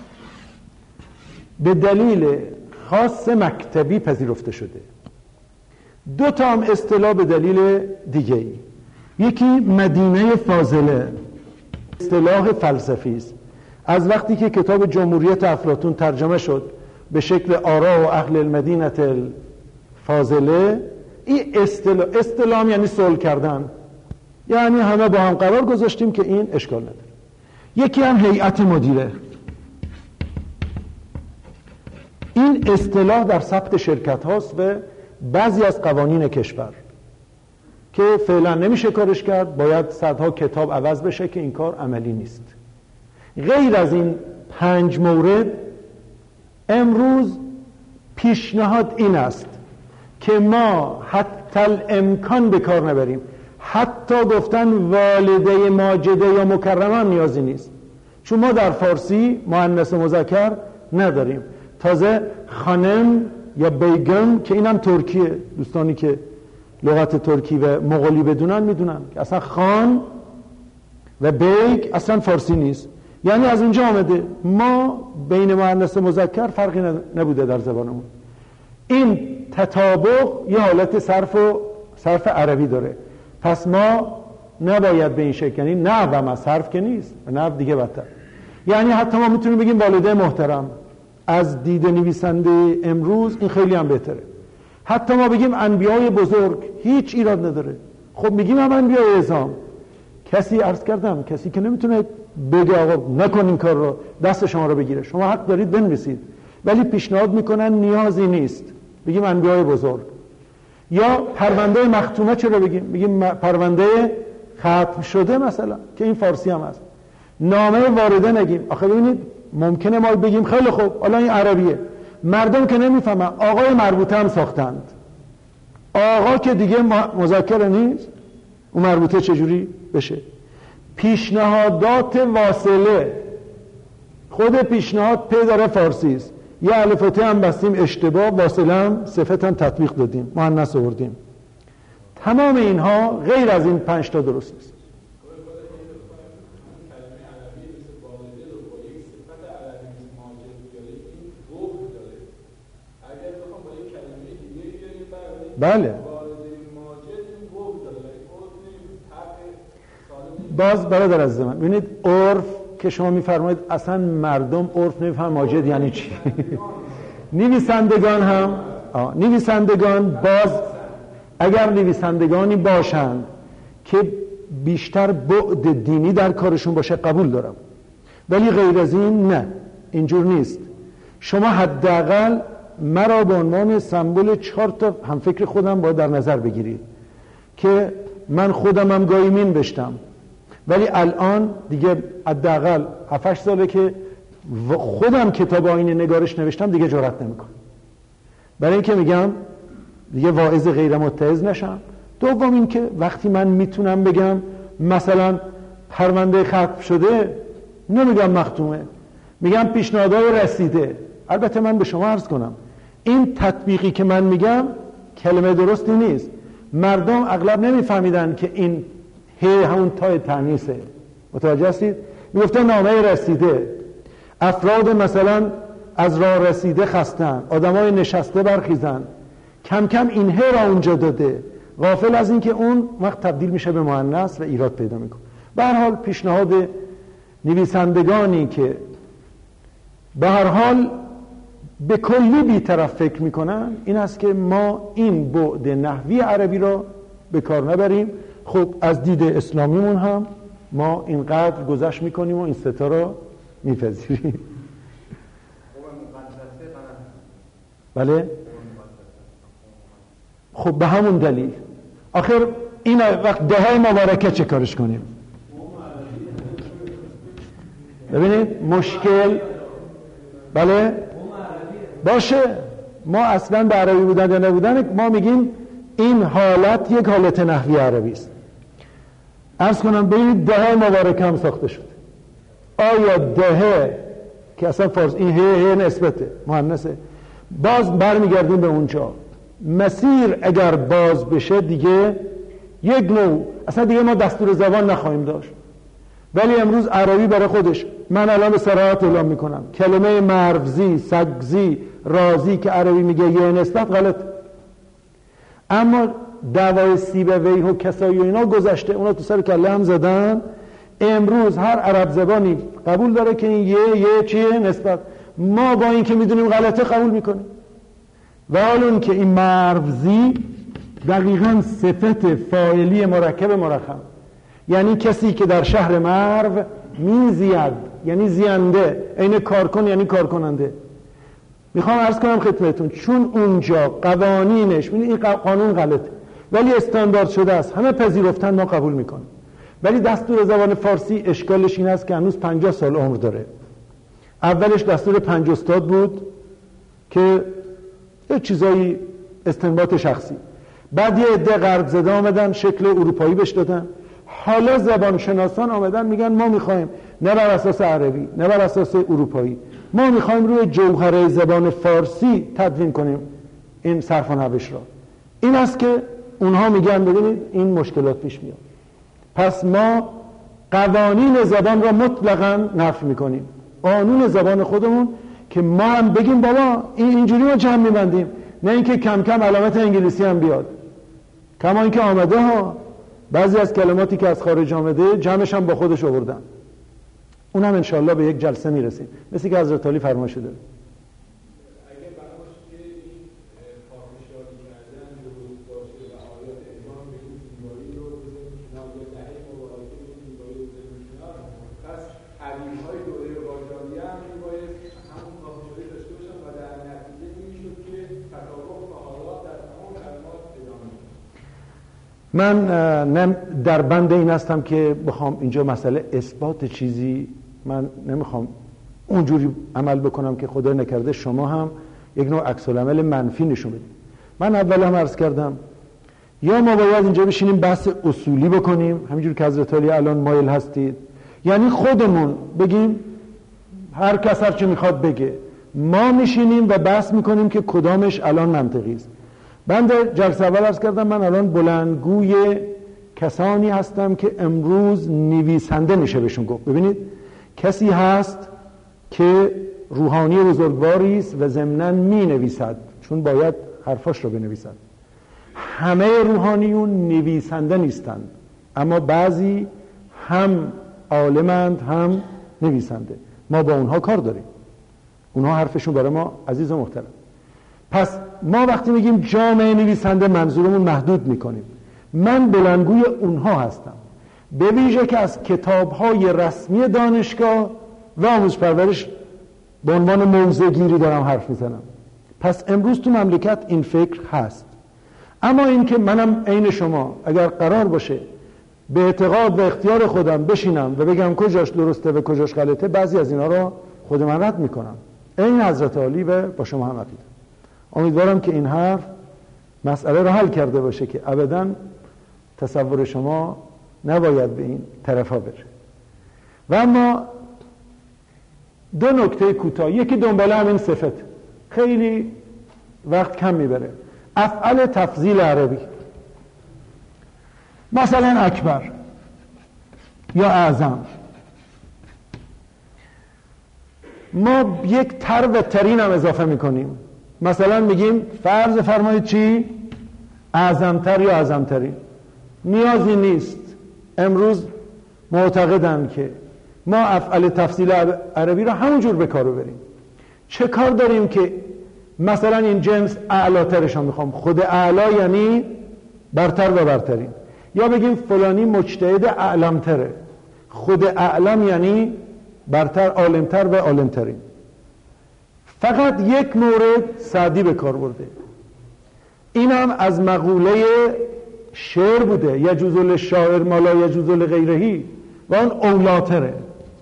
به دلیل خاص مکتبی پذیرفته شده. 2 تا هم اصطلاح به دلیل دیگه ای. یکی مدینه فاضله، اصطلاح فلسفی است. از وقتی که کتاب جمهوریت افلاطون ترجمه شد به شکل آرا و اهل المدینه الفاضله، این اصطلاح یعنی صلح کردن، یعنی همه با هم قرار گذاشتیم که این اشکال نداره. یکی هم هیئت مدیره. این اصطلاح در ثبت شرکت هاست و بعضی از قوانین کشور که فعلا نمیشه کارش کرد، باید صدها کتاب عوض بشه که این کار عملی نیست. غیر از این 5 مورد امروز پیشنهاد این است که ما حتی الامکان به کار نبریم. حتی گفتن والده ماجده یا مکرمه نیازی نیست، چون ما در فارسی مؤنث مذکر نداریم. تازه خانم یا بیگم که اینم ترکیه، دوستانی که لغت ترکی و مغولی بدونن میدونن که اصلا خان و بیگ اصلا فارسی نیست، یعنی از اونجا آمده. ما بین مؤنث مذکر فرقی نبوده در زبانمون. این تطابق یه حالت صرف عربی داره، پس ما نباید به این شکل، یعنی نحو از حرف که نیست، نحو دیگه بدتر. یعنی حتی ما میتونیم بگیم والده محترم، از دید نویسنده امروز این خیلی هم بهتره. حتی ما بگیم انبیای بزرگ هیچ ایراد نداره. خب میگیم هم انبیای اعظام. کسی عرض کردم کسی که نمیتونه بگه آقا نکن این کار رو، دست شما رو بگیره، شما حق دارید بنویسید، ولی پیشنهاد میکنن نیازی نیست بگیم انبیای بزرگ. یا پرونده مختومه چرا بگیم پرونده ختم شده مثلا، که این فارسی هم هست. نامه وارده نگیم. آخه ببینید ممکنه ما بگیم خیلی خوب حالا این عربیه، مردم که نمیفهمن آقای مربوطه هم ساختند، آقا که دیگه مذکر نیست، اون مربوطه چجوری بشه؟ پیشنهادات واصله، خود پیشنهاد پ داره فارسی است، یه الف و ت هم بستیم اشتباه، واصله هم صفت هم تطبیق دادیم، مؤنث آوردیم. تمام اینها غیر از این 5 تا درست نیست. بله باز برادر از من ببینید عرف که شما میفرمایید اصلا مردم عرف نمیفهمن ماجد یعنی چی. نویسندگان هم نویسندگان باز اگر نویسندگانی باشند که بیشتر بعد دینی در کارشون باشه قبول دارم، ولی غیر از این نه، اینجور نیست. شما حداقل مرا به عنوان سمبل 4 تا همفکر خودم باید در نظر بگیرید که من خودم هم گاهی مینوشتم، ولی الان دیگه حداقل 7-8 ساله که خودم کتاب آیین نگارش نوشتم دیگه جرئت نمیکنم، برای اینکه میگم دیگه واعظ غیر متعظ نشم. دوم این که وقتی من میتونم بگم مثلا پرونده ختم شده، نمیگم مختومه، میگم پیشنهادهای رسیده. البته من به شما عرض کنم این تطبیقی که من میگم کلمه درستی نیست، مردم اغلب نمیفهمیدن که این همون تای تانیثه، متوجه هستید؟ میگفتن نامه رسیده، افراد مثلا از راه رسیده خستن، آدمای نشسته برخیزن، کم کم این را اونجا داده، غافل از این که اون وقت تبدیل میشه به مؤنث و ایراد پیدا میکنه. به هر حال پیشنهاد نویسندگانی که به هر حال به کلی بی‌طرف فکر میکنن این است که ما این بعد نحوی عربی را به کار نبریم. خب از دید اسلامیمون هم ما اینقدر گذشت میکنیم و این ستا را میپذیریم. بله؟ خب به همون دلیل آخر این وقت دهه مبارکه چه کارش کنیم؟ ببینید مشکل بله باشه، ما اصلا به عربی بودن یا نبودن ما میگیم این حالت یک حالت نحوی عربی است. عرض کنم ببینید دهه مبارکه هم ساخته شده. آیا دهه که اصلا فارس این هه نسبته مؤنثه، باز برمیگردیم به اونجا. مسیر اگر باز بشه دیگه یک نوع اصلا دیگه ما دستور زبان نخواهیم داشت. ولی امروز عربی برای خودش، من الان به صراحت اعلام میکنم کلمه مروزی، سگزی، رازی که عربی میگه یه نسبت غلط، اما دعوای سیبویه و کسایی و اینا گذشته، اونا تو سر کله هم زدن. امروز هر عرب زبانی قبول داره که این یه چیه نسبت، ما با این که میدونیم غلطه قبول میکنیم. و حال اون که این مروزی دقیقاً صفت فاعلی مرکب مرخم، یعنی کسی که در شهر مرو میزید، یعنی زینده، عین کارکن یعنی کارکننده. میخوام عرض کنم خدمتتون چون اونجا قوانینش این قانون غلطه ولی استاندارد شده است، همه پذیرفتن، ما قبول میکنیم. ولی دستور زبان فارسی اشکالش این است که هنوز 50 سال عمر داره. اولش دستور 5 استاد بود که یه چیزایی استنباط شخصی، بعد یه عده غرب زده آمدن شکل اروپایی بهش دادن، حالا زبان شناسان آمدن میگن ما میخوایم نه بر اساس عربی نه بر اساس اروپایی، ما میخوایم روی جوهره زبان فارسی تدوین کنیم این صرف و نحوش را. این است که اونها میگن ببینید این مشکلات پیش میاد. پس ما قوانین زبان را مطلقاً نفی میکنیم، قانون زبان خودمون که ما هم بگیم بابا اینجوری ما جمع میبندیم، نه اینکه کم کم علامت انگلیسی هم بیاد. کما اینکه آمده ها بعضی از کلماتی که از خارج آمده جمعش هم با خودش آوردن. اونم انشالله به یک جلسه میرسیم، مثل که حضرت علی فرمایش داره. من نه در بند این هستم که بخوام اینجا مسئله اثبات چیزی، من نمیخوام اونجوری عمل بکنم که خدا نکرده شما هم یک نوع عکس العمل منفی نشون بدید. من اول هم عرض کردم یا ما باید اینجا بشینیم بحث اصولی بکنیم همینجور که حضرت علی الان مایل هستید، یعنی خودمون بگیم هر کس هر چی میخواد بگه، ما میشینیم و بحث میکنیم که کدامش الان منطقی است. بنده جلسه اول عرض کردم من الان بلندگوی کسانی هستم که امروز نویسنده میشه بهشون گفت. ببینید کسی هست که روحانی بزرگواری است و ضمناً می نویسد چون باید حرفاش رو بنویسد. همه روحانیون نویسنده نیستند، اما بعضی هم عالمند هم نویسنده. ما با اونها کار داریم، اونها حرفشون برای ما عزیز و محترم. پس ما وقتی میگیم جامعه نویسنده منظورمون محدود میکنیم. من بلندگوی اونها هستم، به ویژه که از کتاب‌های رسمی دانشگاه و آموزش پرورش به عنوان موضع‌گیری دارم حرف میزنم. پس امروز تو مملکت این فکر هست، اما این که منم عین شما اگر قرار باشه به اعتقاد و اختیار خودم بشینم و بگم کجاش درسته و کجاش غلطه، بعضی از اینا رو خود من رد میکنم، این حضرت علی و با شما هم عقیده. امیدوارم که این حرف مسئله رو حل کرده باشه که ابداً تصور شما نباید به این طرفا بره. و اما دو نکته کوتاه، یکی دنباله همین صفت، خیلی وقت کم میبره. افعال تفضیل عربی، مثلا اکبر یا اعظم، ما یک تر و ترین هم اضافه میکنیم. مثلا میگیم فرض فرمایید چی؟ اعظمتر یا اعظمترین. نیازی نیست. امروز معتقدن که ما افعال تفضیل عربی رو همونجور به کار ببریم. چه کار داریم که مثلا این جنس اعلاترش هم میخوام، خود اعلا یعنی برتر و برترین، یا بگیم فلانی مجتهد اعلمتره، خود اعلم یعنی برتر، عالمتر و عالمترین. فقط یک مورد سعدی به کار برده، این هم از مقوله شعر بوده، یجوز للشاعر ما لا یجوز لغیره، و اون اولاتره.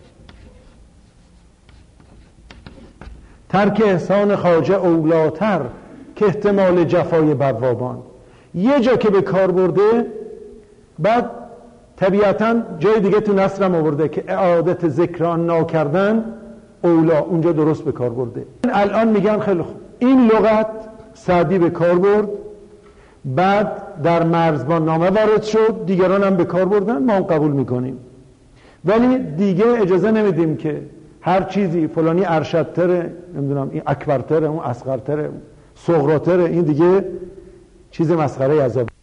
ترک احسان خواجه اولاتر که احتمال جفای بوابان. یه جا که به کار برده، بعد طبیعتاً جای دیگه تو نثرم آورده که اعادت ذکران ناکردن اولا، اونجا درست به کار برده. الان میگن خیلی خوب این لغت سعدی به کار برد، بعد در مرزبان نامه وارد شد، دیگران هم به کار بردن، ما هم قبول میکنیم، ولی دیگه اجازه نمیدیم که هر چیزی فلانی ارشدتره، نمیدونم این اکبرتره، اون اصغرتره، صغراتره، این دیگه چیز مسخره عذاب.